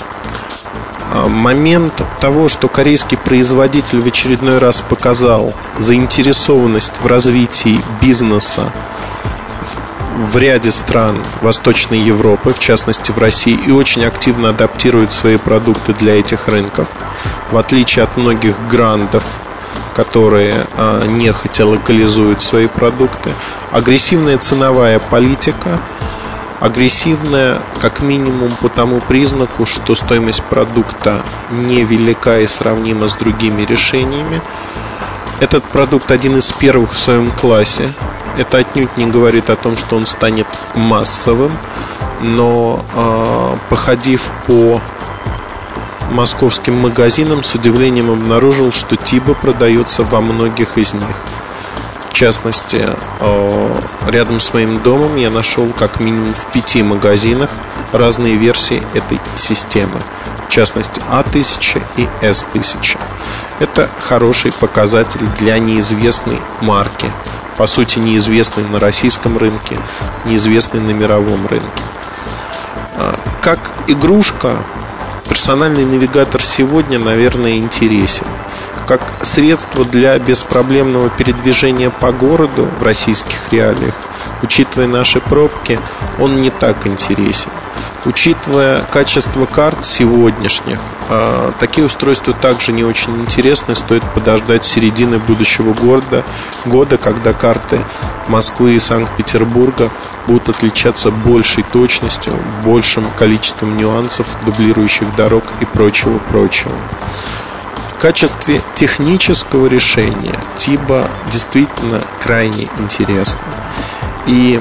момент того, что корейский производитель в очередной раз показал заинтересованность в развитии бизнеса в ряде стран Восточной Европы, в частности в России, и очень активно адаптирует свои продукты для этих рынков, в отличие от многих грандов, которые нехотя локализуют свои продукты. Агрессивная ценовая политика, агрессивная как минимум по тому признаку, что стоимость продукта невелика и сравнима с другими решениями. Этот продукт один из первых в своем классе. Это отнюдь не говорит о том, что он станет массовым, но походив по московским магазинам, с удивлением обнаружил, что Тиба продается во многих из них. В частности, рядом с моим домом я нашел как минимум в 5 магазинах разные версии этой системы. В частности, А1000 и С1000. Это хороший показатель для неизвестной марки. По сути, неизвестной на российском рынке, неизвестной на мировом рынке. Как игрушка, персональный навигатор сегодня, наверное, интересен. Как средство для беспроблемного передвижения по городу в российских реалиях, учитывая наши пробки, он не так интересен. Учитывая качество карт сегодняшних, такие устройства также не очень интересны. Стоит подождать середины будущего года, когда карты Москвы и Санкт-Петербурга будут отличаться большей точностью, большим количеством нюансов, дублирующих дорог и прочего. В качестве технического решения Тиба действительно крайне интересна. И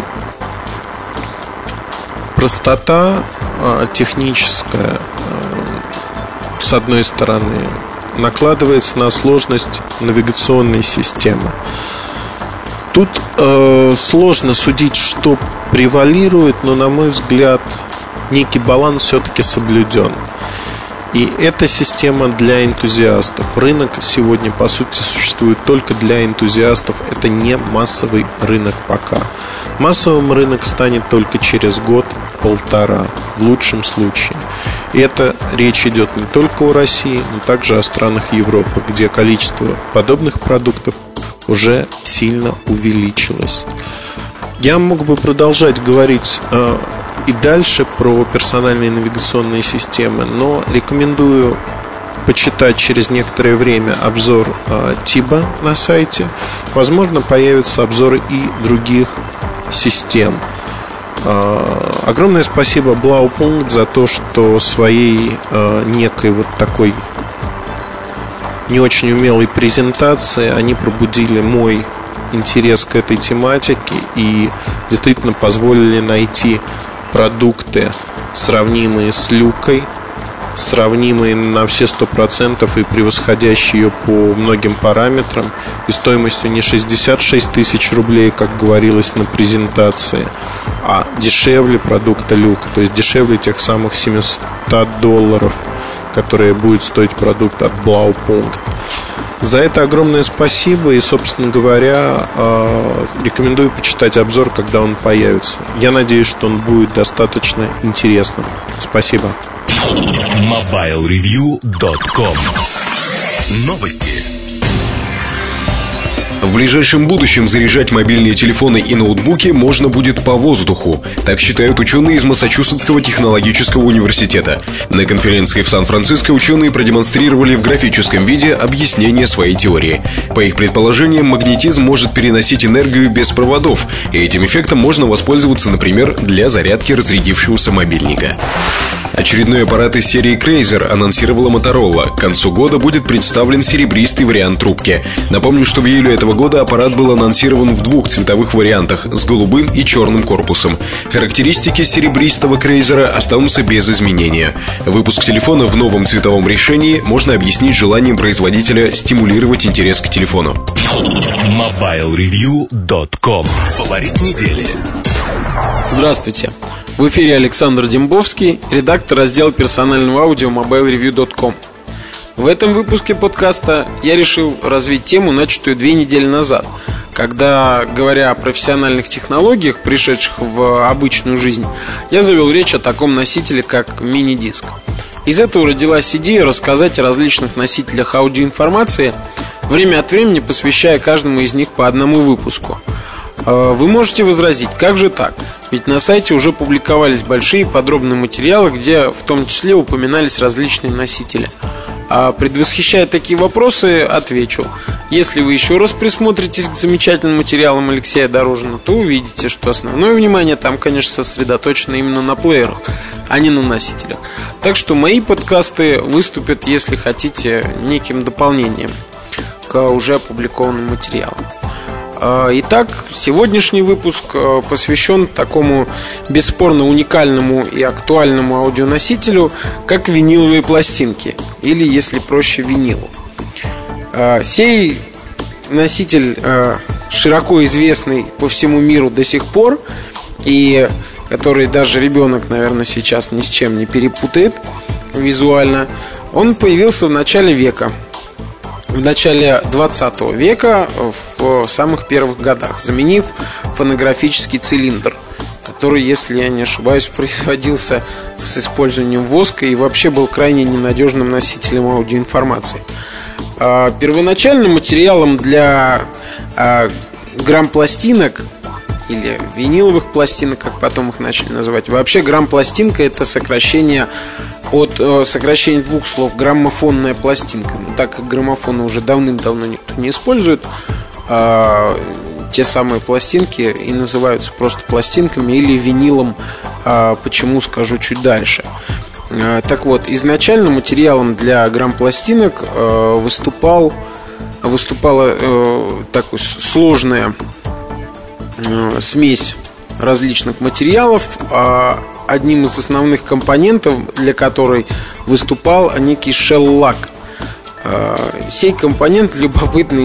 простота техническая, с одной стороны, накладывается на сложность навигационной системы. Тут сложно судить, что превалирует, но, на мой взгляд, некий баланс все-таки соблюден. И эта система для энтузиастов. Рынок сегодня, по сути, существует только для энтузиастов. Это не массовый рынок пока. Массовым рынок станет только через год-полтора, в лучшем случае. И это речь идет не только о России, но также о странах Европы, где количество подобных продуктов уже сильно увеличилось. Я мог бы продолжать говорить и дальше про персональные навигационные системы, но рекомендую почитать через некоторое время обзор Тиба на сайте. Возможно, появятся обзоры и других систем. Огромное спасибо Blaupunkt за то, что своей некой вот такой не очень умелой презентации они пробудили мой интерес к этой тематике и действительно позволили найти продукты, сравнимые с Люкой, сравнимые на все 100% и превосходящие ее по многим параметрам, и стоимостью не 66 тысяч рублей, как говорилось на презентации, а дешевле продукта Люка, то есть дешевле тех самых $700, которые будет стоить продукт от Blaupunkt. За это огромное спасибо. И, собственно говоря, рекомендую почитать обзор, когда он появится. Я надеюсь, что он будет достаточно интересным. Спасибо. MobileReview.com. Новости. В ближайшем будущем заряжать мобильные телефоны и ноутбуки можно будет по воздуху. Так считают ученые из Массачусетского технологического университета. На конференции в Сан-Франциско ученые продемонстрировали в графическом виде объяснение своей теории. По их предположениям, магнетизм может переносить энергию без проводов, и этим эффектом можно воспользоваться, например, для зарядки разрядившегося мобильника. Очередной аппарат из серии Crazer анонсировала Motorola. К концу года будет представлен серебристый вариант трубки. Напомню, что в июле этого года аппарат был анонсирован в двух цветовых вариантах с голубым и черным корпусом. Характеристики серебристого Crazer останутся без изменения. Выпуск телефона в новом цветовом решении можно объяснить желанием производителя стимулировать интерес к телефону. MobileReview.com. Фаворит недели. Здравствуйте. В эфире Александр Дембовский, редактор раздела персонального аудио MobileReview.com. В этом выпуске подкаста я решил развить тему, начатую 2 недели назад, когда, говоря о профессиональных технологиях, пришедших в обычную жизнь, я завел речь о таком носителе, как мини-диск. Из этого родилась идея рассказать о различных носителях аудиоинформации, время от времени посвящая каждому из них по одному выпуску. Вы можете возразить, как же так? Ведь на сайте уже публиковались большие подробные материалы, где в том числе упоминались различные носители. А предвосхищая такие вопросы, отвечу: если вы еще раз присмотритесь к замечательным материалам Алексея Дорожина, то увидите, что основное внимание там, конечно, сосредоточено именно на плеерах, а не на носителях. Так что мои подкасты выступят, если хотите, неким дополнением к уже опубликованным материалам. Итак, сегодняшний выпуск посвящен такому бесспорно уникальному и актуальному аудионосителю, как виниловые пластинки, или, если проще, винилу. Сей носитель широко известный по всему миру до сих пор, и который даже ребенок, наверное, сейчас ни с чем не перепутает визуально. Он появился в начале века. В начале 20 века, в самых первых годах, заменив фонографический цилиндр, который, если я не ошибаюсь, производился с использованием воска и вообще был крайне ненадежным носителем аудиоинформации. Первоначальным материалом для грампластинок или виниловых пластинок, как потом их начали называть. Вообще грампластинка — это сокращение от сокращения двух слов: граммофонная пластинка. Но так как граммофоны уже давным-давно никто не использует, те самые пластинки и называются просто пластинками или винилом. Почему, скажу чуть дальше. Так вот, изначально материалом для грампластинок выступала такая сложная смесь различных материалов, одним из основных компонентов для которой выступал некий шеллак. Сей компонент любопытно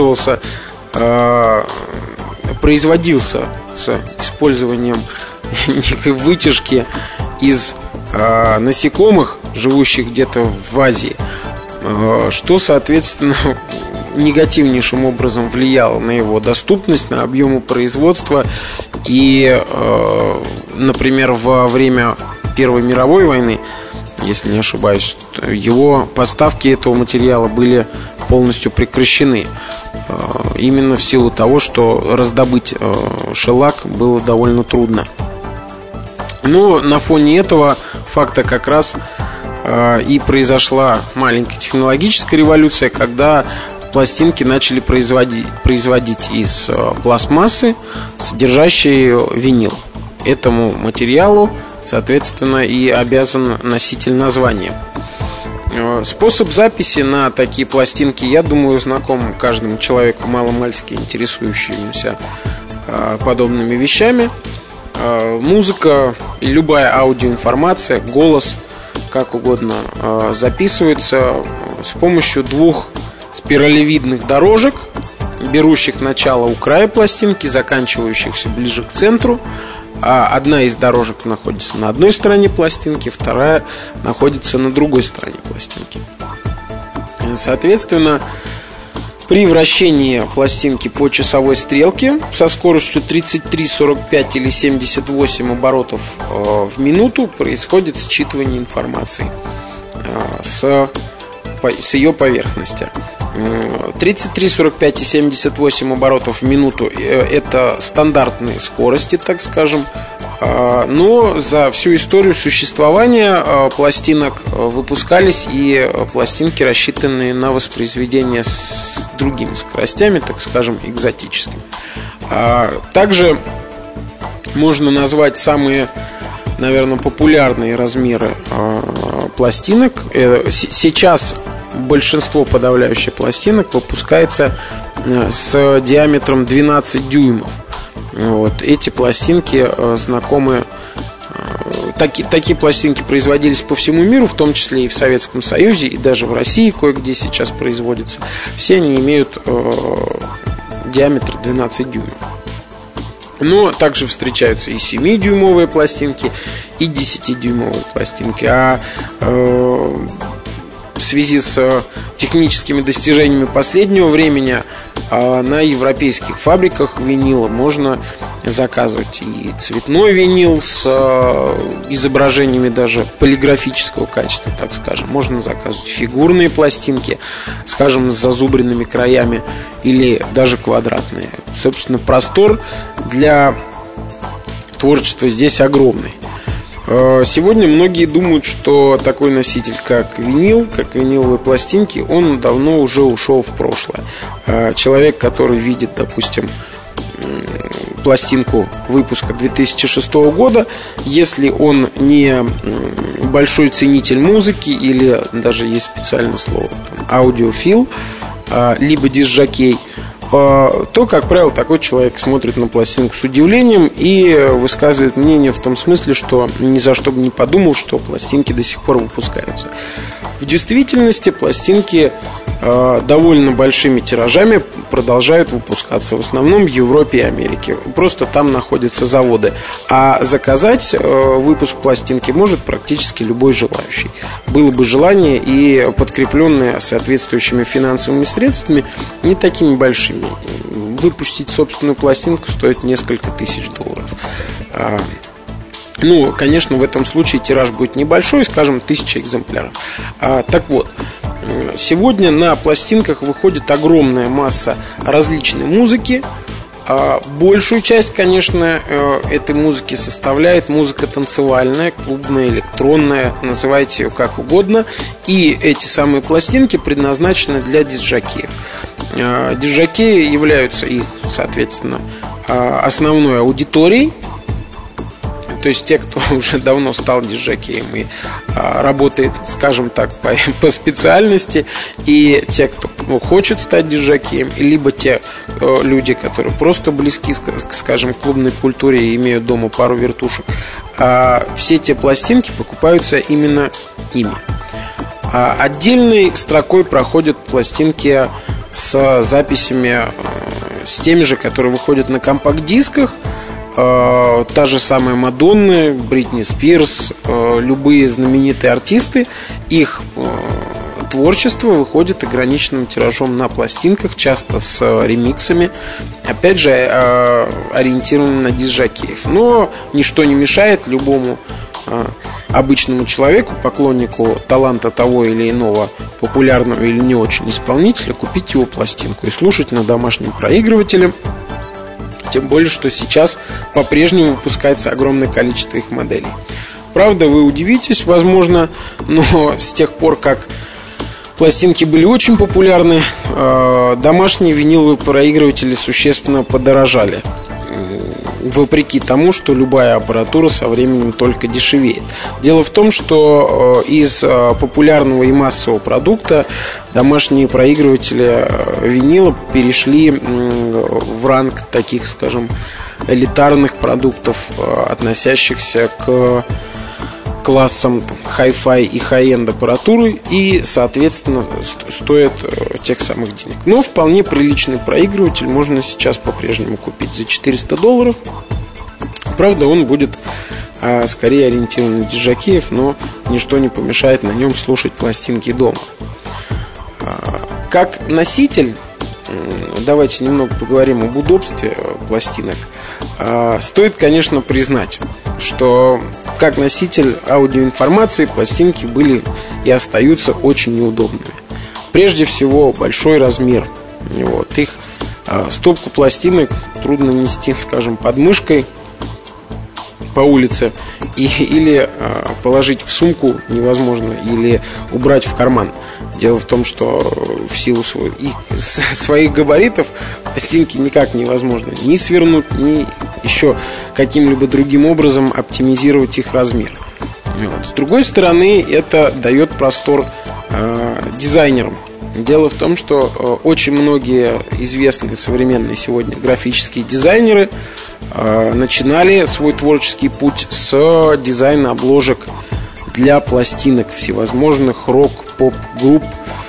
производился с использованием некой вытяжки из насекомых, живущих где-то в Азии, что, соответственно, негативнейшим образом влияло на его доступность, на объемы производства. И, например, во время Первой мировой войны, если не ошибаюсь, его поставки этого материала были полностью прекращены, именно в силу того, что раздобыть шеллак было довольно трудно. Но на фоне этого факта как раз и произошла маленькая технологическая революция, когда пластинки начали производить из пластмассы, содержащей винил. Этому материалу, соответственно, и обязан носитель названия. Способ записи на такие пластинки, я думаю, знаком каждому человеку, маломальски интересующемуся подобными вещами. Музыка и любая аудиоинформация, голос, как угодно, записывается с помощью двух спиралевидных дорожек, берущих начало у края пластинки, заканчивающихся ближе к центру. Одна из дорожек находится на одной стороне пластинки, вторая находится на другой стороне пластинки. Соответственно, при вращении пластинки по часовой стрелке со скоростью 33, 45 или 78 оборотов в минуту происходит считывание информации с ее поверхности. 33, 45 и 78 оборотов в минуту – это стандартные скорости, так скажем. Но за всю историю существования пластинок выпускались и пластинки, рассчитанные на воспроизведение с другими скоростями, так скажем, экзотическими. Также можно назвать самые, наверное, популярные размеры пластинок. Сейчас большинство подавляющих пластинок выпускается с диаметром 12 дюймов. Вот. Эти пластинки знакомы. Такие пластинки производились по всему миру, в том числе и в Советском Союзе, и даже в России кое-где сейчас производятся. Все они имеют диаметр 12 дюймов. Но также встречаются и 7-дюймовые пластинки, и 10-дюймовые пластинки. В связи с техническими достижениями последнего времени на европейских фабриках винила можно заказывать и цветной винил с изображениями даже полиграфического качества, так скажем. Можно заказывать фигурные пластинки, скажем, с зазубренными краями или даже квадратные. Собственно, простор для творчества здесь огромный. Сегодня многие думают, что такой носитель, как винил, как виниловые пластинки, он давно уже ушел в прошлое. Человек, который видит, допустим, пластинку выпуска 2006 года, если он не большой ценитель музыки или даже есть специальное слово аудиофил, либо диск-жокей, то, как правило, такой человек смотрит на пластинку с удивлением и высказывает мнение в том смысле, что ни за что бы не подумал, что пластинки до сих пор выпускаются. В действительности пластинки довольно большими тиражами продолжают выпускаться, в основном в Европе и Америке. Просто там находятся заводы. А заказать выпуск пластинки может практически любой желающий. Было бы желание и подкрепленное соответствующими финансовыми средствами, не такими большими. Выпустить собственную пластинку стоит несколько тысяч долларов. Ну, конечно, в этом случае тираж будет небольшой, скажем, 1000 экземпляров. Так вот, сегодня на пластинках выходит огромная масса различной музыки. Большую часть, конечно, этой музыки составляет музыка танцевальная, клубная, электронная, называйте ее как угодно. И эти самые пластинки предназначены для диск-жокеев. Диск-жокеи являются их, соответственно, основной аудиторией. То есть те, кто уже давно стал диск-жокеем и работает, скажем так, по специальности, и те, кто хочет стать диск-жокеем, либо те люди, которые просто близки, скажем, к клубной культуре и имеют дома пару вертушек. Все те пластинки покупаются именно ими. Отдельной строкой проходят пластинки с записями, с теми же, которые выходят на компакт-дисках. Та же самая Мадонна, Бритни Спирс, любые знаменитые артисты, их творчество выходит ограниченным тиражом на пластинках, часто с ремиксами, опять же, ориентированным на диск-жокеев. Но ничто не мешает любому обычному человеку, поклоннику таланта того или иного популярного или не очень исполнителя, купить его пластинку и слушать на домашнем проигрывателе. Тем более, что сейчас по-прежнему выпускается огромное количество их моделей. Правда, вы удивитесь, возможно, но с тех пор, как пластинки были очень популярны, домашние виниловые проигрыватели существенно подорожали. Вопреки тому, что любая аппаратура со временем только дешевеет. Дело в том, что из популярного и массового продукта домашние проигрыватели винила перешли в ранг таких, скажем, элитарных продуктов, относящихся к классам хай-фай и хай-энд аппаратуры, и, соответственно, стоят тех самых денег. Но вполне приличный проигрыватель можно сейчас по-прежнему купить за $400. Правда, он будет скорее ориентирован на диджокеев, но ничто не помешает на нем слушать пластинки дома. Как носитель, давайте немного поговорим об удобстве пластинок. Стоит, конечно, признать, что как носитель аудиоинформации пластинки были и остаются очень неудобными. Прежде всего, большой размер. Их стопку пластинок трудно нести, скажем, под мышкой по улице или положить в сумку невозможно, или убрать в карман. Дело в том, что в силу своих габаритов пластинки никак невозможно ни свернуть, ни еще каким-либо другим образом оптимизировать их размер. С другой стороны, это дает простор дизайнерам. Дело в том, что очень многие известные современные сегодня графические дизайнеры начинали свой творческий путь с дизайна обложек для пластинок всевозможных рок, поп-групп,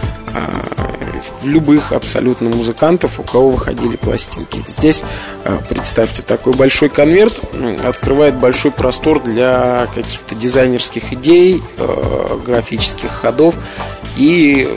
любых абсолютно музыкантов, у кого выходили пластинки. Здесь, представьте, такой большой конверт открывает большой простор для каких-то дизайнерских идей, графических ходов. И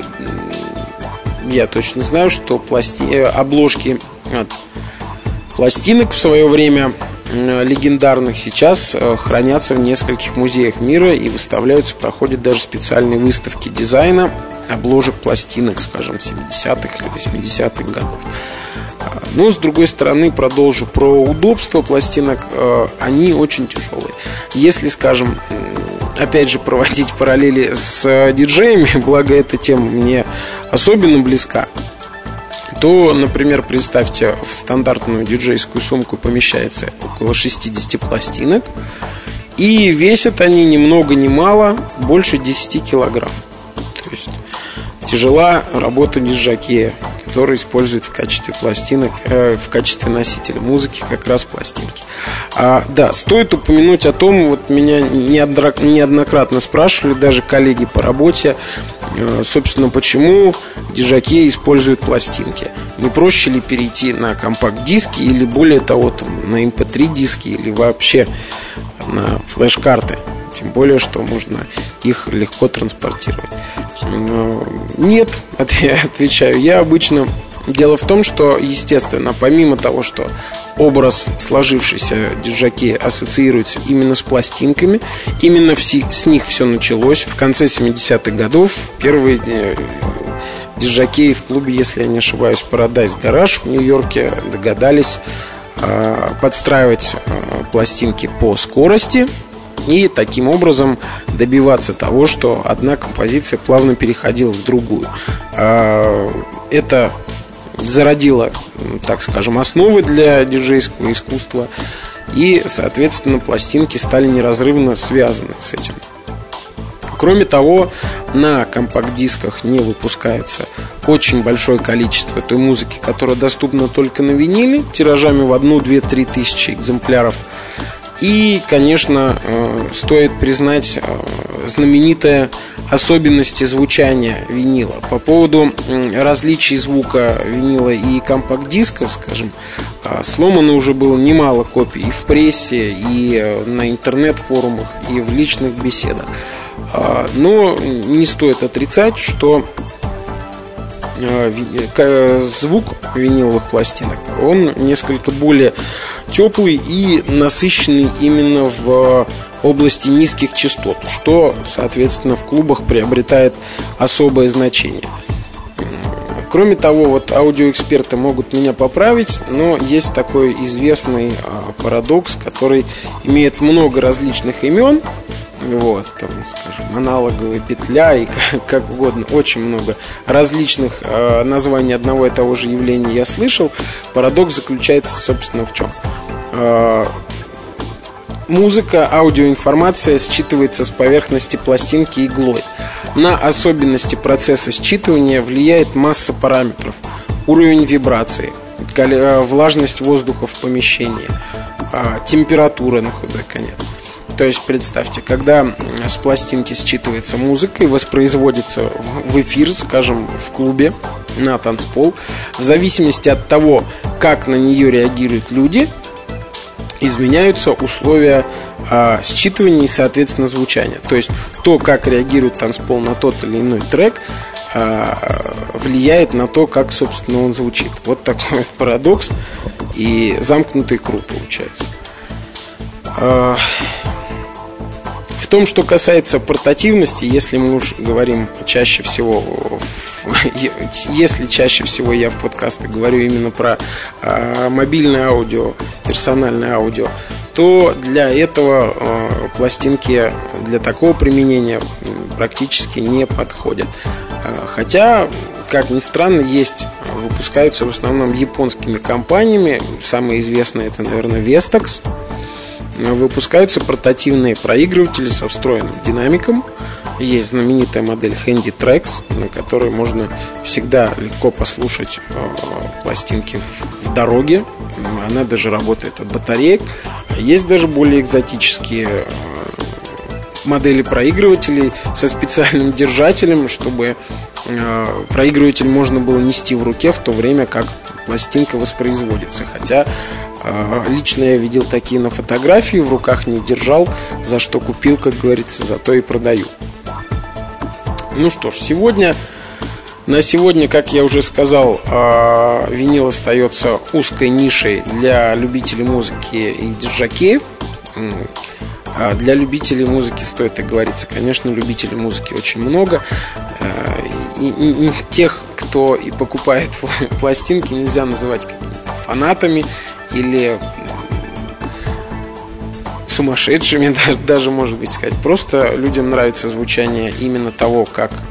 я точно знаю, что обложки от пластинок в свое время легендарных сейчас хранятся в нескольких музеях мира и выставляются, проходят даже специальные выставки дизайна обложек пластинок, скажем, 70-х или 80-х годов. Но, с другой стороны, продолжу про удобство пластинок. Они очень тяжелые. Если, скажем, опять же, проводить параллели с диджеями, благо эта тема мне особенно близка, то, например, представьте, в стандартную диджейскую сумку помещается около 60 пластинок, и весят они ни много ни мало больше 10 килограмм. То есть тяжела работа диджокея, который использует в качестве пластинок, в качестве носителя музыки как раз пластинки. Да, стоит упомянуть о том, вот меня неоднократно спрашивали даже коллеги по работе, собственно, почему диджокеи используют пластинки. Не проще ли перейти на компакт-диски или, более того, на MP3 диски или вообще на флеш-карты? Тем более, что можно их легко транспортировать. Нет, отвечаю я обычно. Дело в том, что, естественно, помимо того, что образ сложившийся диджокея ассоциируется именно с пластинками, именно с них все началось. В конце 70-х годов первые диджокеи в клубе, если я не ошибаюсь, Paradise Garage в Нью-Йорке догадались подстраивать пластинки по скорости и таким образом добиваться того, что одна композиция плавно переходила в другую. Это зародило, так скажем, основы для диджейского искусства, и, соответственно, пластинки стали неразрывно связаны с этим. Кроме того, на компакт-дисках не выпускается очень большое количество той музыки, которая доступна только на виниле, тиражами в 1, 2, 3 тысячи экземпляров. И, конечно, стоит признать знаменитые особенности звучания винила. По поводу различий звука винила и компакт-дисков, скажем, сломано уже было немало копий и в прессе, и на интернет-форумах, и в личных беседах. Но не стоит отрицать, что звук виниловых пластинок, он несколько более теплый и насыщенный именно в области низких частот, что, соответственно, в клубах приобретает особое значение. Кроме того, вот аудиоэксперты могут меня поправить, но есть такой известный парадокс, который имеет много различных имен. Вот, там, скажем, аналоговая петля и как угодно, очень много различных названий одного и того же явления я слышал. Парадокс заключается, собственно, в чем? Музыка, аудиоинформация считывается с поверхности пластинки иглой. На особенности процесса считывания влияет масса параметров: уровень вибрации, влажность воздуха в помещении, температура на худой конец. То есть представьте, когда с пластинки считывается музыка и воспроизводится в эфир, скажем, в клубе, на танцпол, в зависимости от того, как на нее реагируют люди, изменяются условия считывания и, соответственно, звучания. То есть то, как реагирует танцпол на тот или иной трек, влияет на то, как, собственно, он звучит. Вот такой парадокс и замкнутый круг получается. В том, что касается портативности, если мы уж говорим чаще всего, если чаще всего я в подкастах говорю именно про мобильное аудио, персональное аудио, то для этого пластинки для такого применения практически не подходят. Хотя, как ни странно, выпускаются в основном японскими компаниями. Самое известное — это, наверное, Vestax. Выпускаются портативные проигрыватели со встроенным динамиком. Есть знаменитая модель Handy Tracks, на которой можно всегда легко послушать пластинки в дороге. Она даже работает от батареек. Есть даже более экзотические модели проигрывателей со специальным держателем, чтобы проигрыватель можно было нести в руке в то время, как пластинка воспроизводится. Хотя лично я видел такие на фотографии, в руках не держал. За что купил, как говорится, за то и продаю. Ну что ж, на сегодня, как я уже сказал, винил остается узкой нишей для любителей музыки и диджакеев. Для любителей музыки стоит оговориться. Конечно, любителей музыки очень много. И тех, кто и покупает пластинки, нельзя называть какими-то фанатами или сумасшедшими, даже можно быть сказать. Просто людям нравится звучание именно того,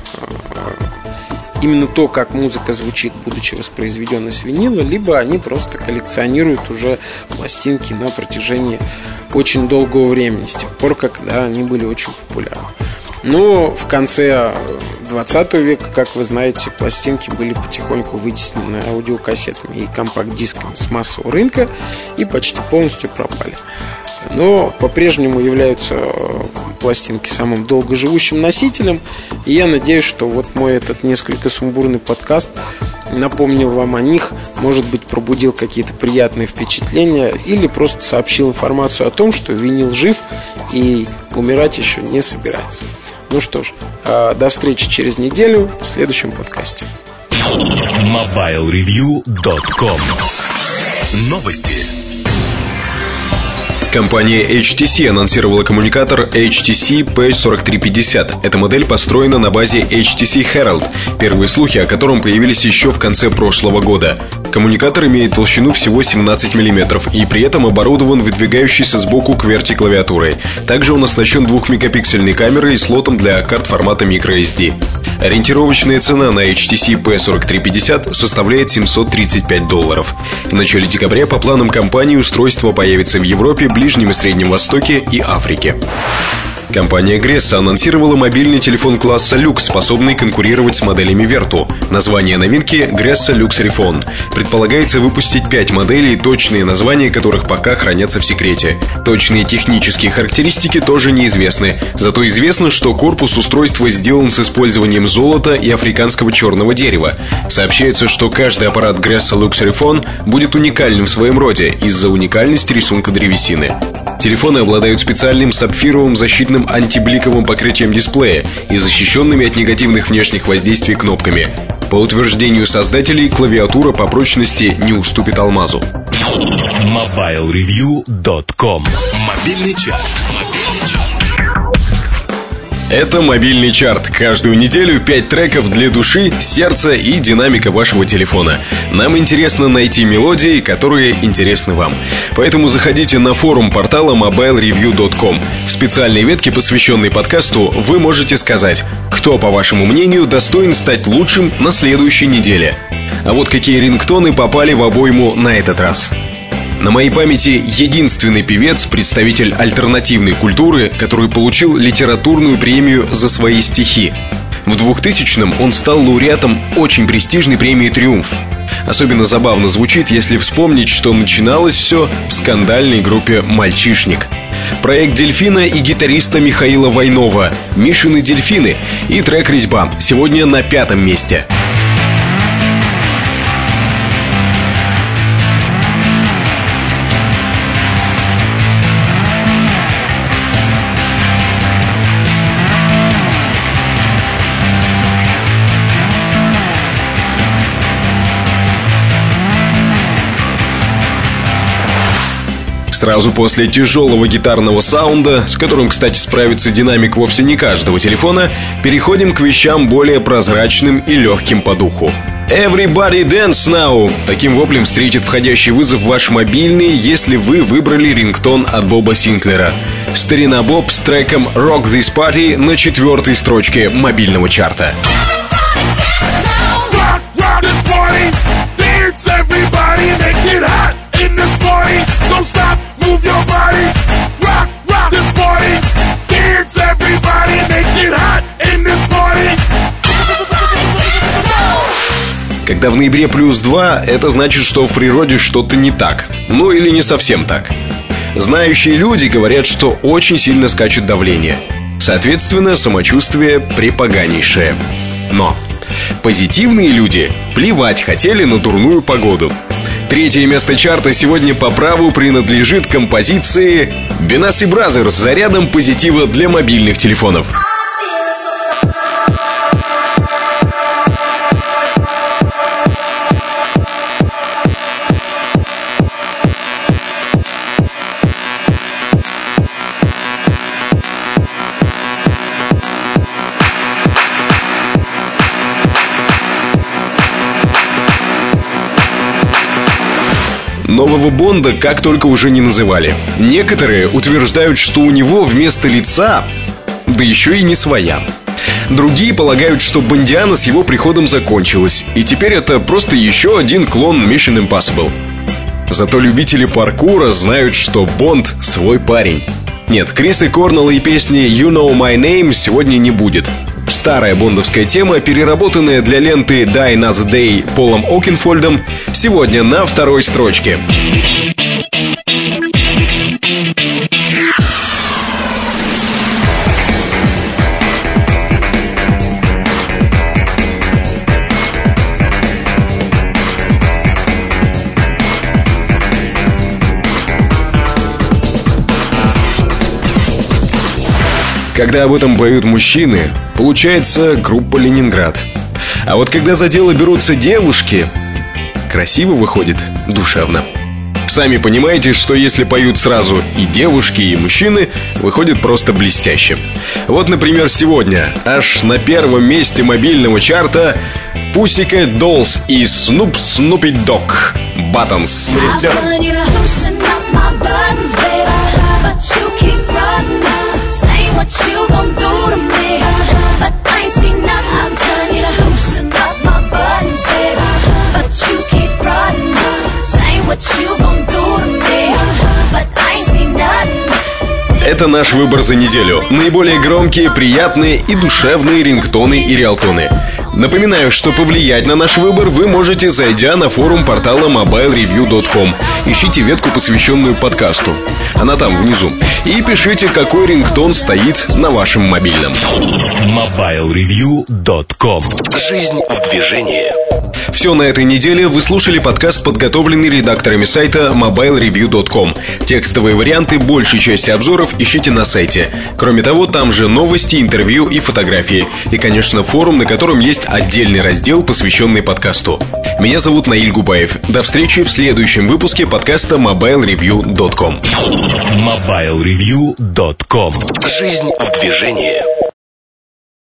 именно то, как музыка звучит, будучи воспроизведенной с винила, либо они просто коллекционируют уже пластинки на протяжении очень долгого времени, с тех пор, когда они были очень популярны. Но в конце 20 века, как вы знаете, пластинки были потихоньку вытеснены аудиокассетами и компакт-дисками с массового рынка и почти полностью пропали. Но по-прежнему являются пластинки самым долгоживущим носителем. И я надеюсь, что вот мой этот несколько сумбурный подкаст напомнил вам о них, может быть, пробудил какие-то приятные впечатления или просто сообщил информацию о том, что винил жив и умирать еще не собирается. Ну что ж, до встречи через неделю в следующем подкасте. MobileReview.com. Новости. Компания HTC анонсировала коммуникатор HTC P4350. Эта модель построена на базе HTC Herald, первые слухи о котором появились еще в конце прошлого года. Коммуникатор имеет толщину всего 17 мм и при этом оборудован выдвигающейся сбоку QWERTY клавиатурой. Также он оснащен 2-мегапиксельной камерой и слотом для карт формата microSD. Ориентировочная цена на HTC P4350 составляет $735. В начале декабря по планам компании устройство появится в Европе, Ближнем и Среднем Востоке и Африке. Компания Gressa анонсировала мобильный телефон класса Lux, способный конкурировать с моделями Vertu. Название новинки — Gressa Luxerphone. Предполагается выпустить 5 моделей, точные названия которых пока хранятся в секрете. Точные технические характеристики тоже неизвестны. Зато известно, что корпус устройства сделан с использованием золота и африканского черного дерева. Сообщается, что каждый аппарат Gressa Luxerphone будет уникальным в своем роде из-за уникальности рисунка древесины. Телефоны обладают специальным сапфировым защитным антибликовым покрытием дисплея и защищенными от негативных внешних воздействий кнопками. По утверждению создателей, клавиатура по прочности не уступит алмазу. MobileReview.com. Мобильный час. Это мобильный чарт. Каждую неделю 5 треков для души, сердца и динамика вашего телефона. Нам интересно найти мелодии, которые интересны вам. Поэтому заходите на форум портала mobilereview.com. В специальной ветке, посвященной подкасту, вы можете сказать, кто, по вашему мнению, достоин стать лучшим на следующей неделе. А вот какие рингтоны попали в обойму на этот раз. На моей памяти единственный певец, представитель альтернативной культуры, который получил литературную премию за свои стихи. В 2000-м он стал лауреатом очень престижной премии «Триумф». Особенно забавно звучит, если вспомнить, что начиналось все в скандальной группе «Мальчишник». Проект «Дельфина» и гитариста Михаила Войнова «Мишины дельфины» и трек «Резьба» сегодня на 5-м месте. Сразу после тяжелого гитарного саунда, с которым, кстати, справится динамик вовсе не каждого телефона, переходим к вещам более прозрачным и легким по духу. Everybody dance now! Таким воплем встретит входящий вызов ваш мобильный, если вы выбрали рингтон от Боба Синклера. Старина Боб с треком Rock This Party на 4-й строчке мобильного чарта. Don't stop, move your body. Rock, rock this party. Dance, everybody, make it hot in this party. Когда в ноябре +2, это значит, что в природе что-то не так. Ну или не совсем так. Знающие люди говорят, что очень сильно скачет давление. Соответственно, самочувствие препоганейшее. Но позитивные люди плевать хотели на дурную погоду. 3-е место чарта сегодня по праву принадлежит композиции Benassi Brothers с зарядом позитива для мобильных телефонов. Нового Бонда как только уже не называли. Некоторые утверждают, что у него вместо лица, да еще и не своя. Другие полагают, что Бондиана с его приходом закончилась, и теперь это просто еще один клон Mission Impossible. Зато любители паркура знают, что Бонд свой парень. Нет, Криса Корнелла и песни You Know My Name сегодня не будет. Старая бондовская тема, переработанная для ленты Die Another Day Полом Окенфольдом, сегодня на 2-й строчке. Когда об этом поют мужчины, получается группа «Ленинград». А вот когда за дело берутся девушки, красиво выходит, душевно. Сами понимаете, что если поют сразу и девушки, и мужчины, выходит просто блестяще. Вот, например, сегодня аж на 1-м месте мобильного чарта Pussycat Dolls и Snoopy Dogg Buttons. What you gon' do to me? But I ain't seen nothing. I'm telling you to loosen up my buttons, baby. But you keep frontin', saying what you gon' do to me? But I ain't seen nothing. Это наш выбор за неделю. Наиболее громкие, приятные и душевные рингтоны и риалтоны. Напоминаю, что повлиять на наш выбор вы можете, зайдя на форум портала mobilereview.com. Ищите ветку, посвященную подкасту. Она там, внизу. И пишите, какой рингтон стоит на вашем мобильном. mobilereview.com. Жизнь в движении. Все на этой неделе. Вы слушали подкаст, подготовленный редакторами сайта mobilereview.com. Текстовые варианты большей части обзоров ищите на сайте. Кроме того, там же новости, интервью и фотографии. И, конечно, форум, на котором есть отдельный раздел, посвященный подкасту. Меня зовут Наиль Губаев. До встречи в следующем выпуске подкаста mobilereview.com. mobilereview.com. Жизнь в движении.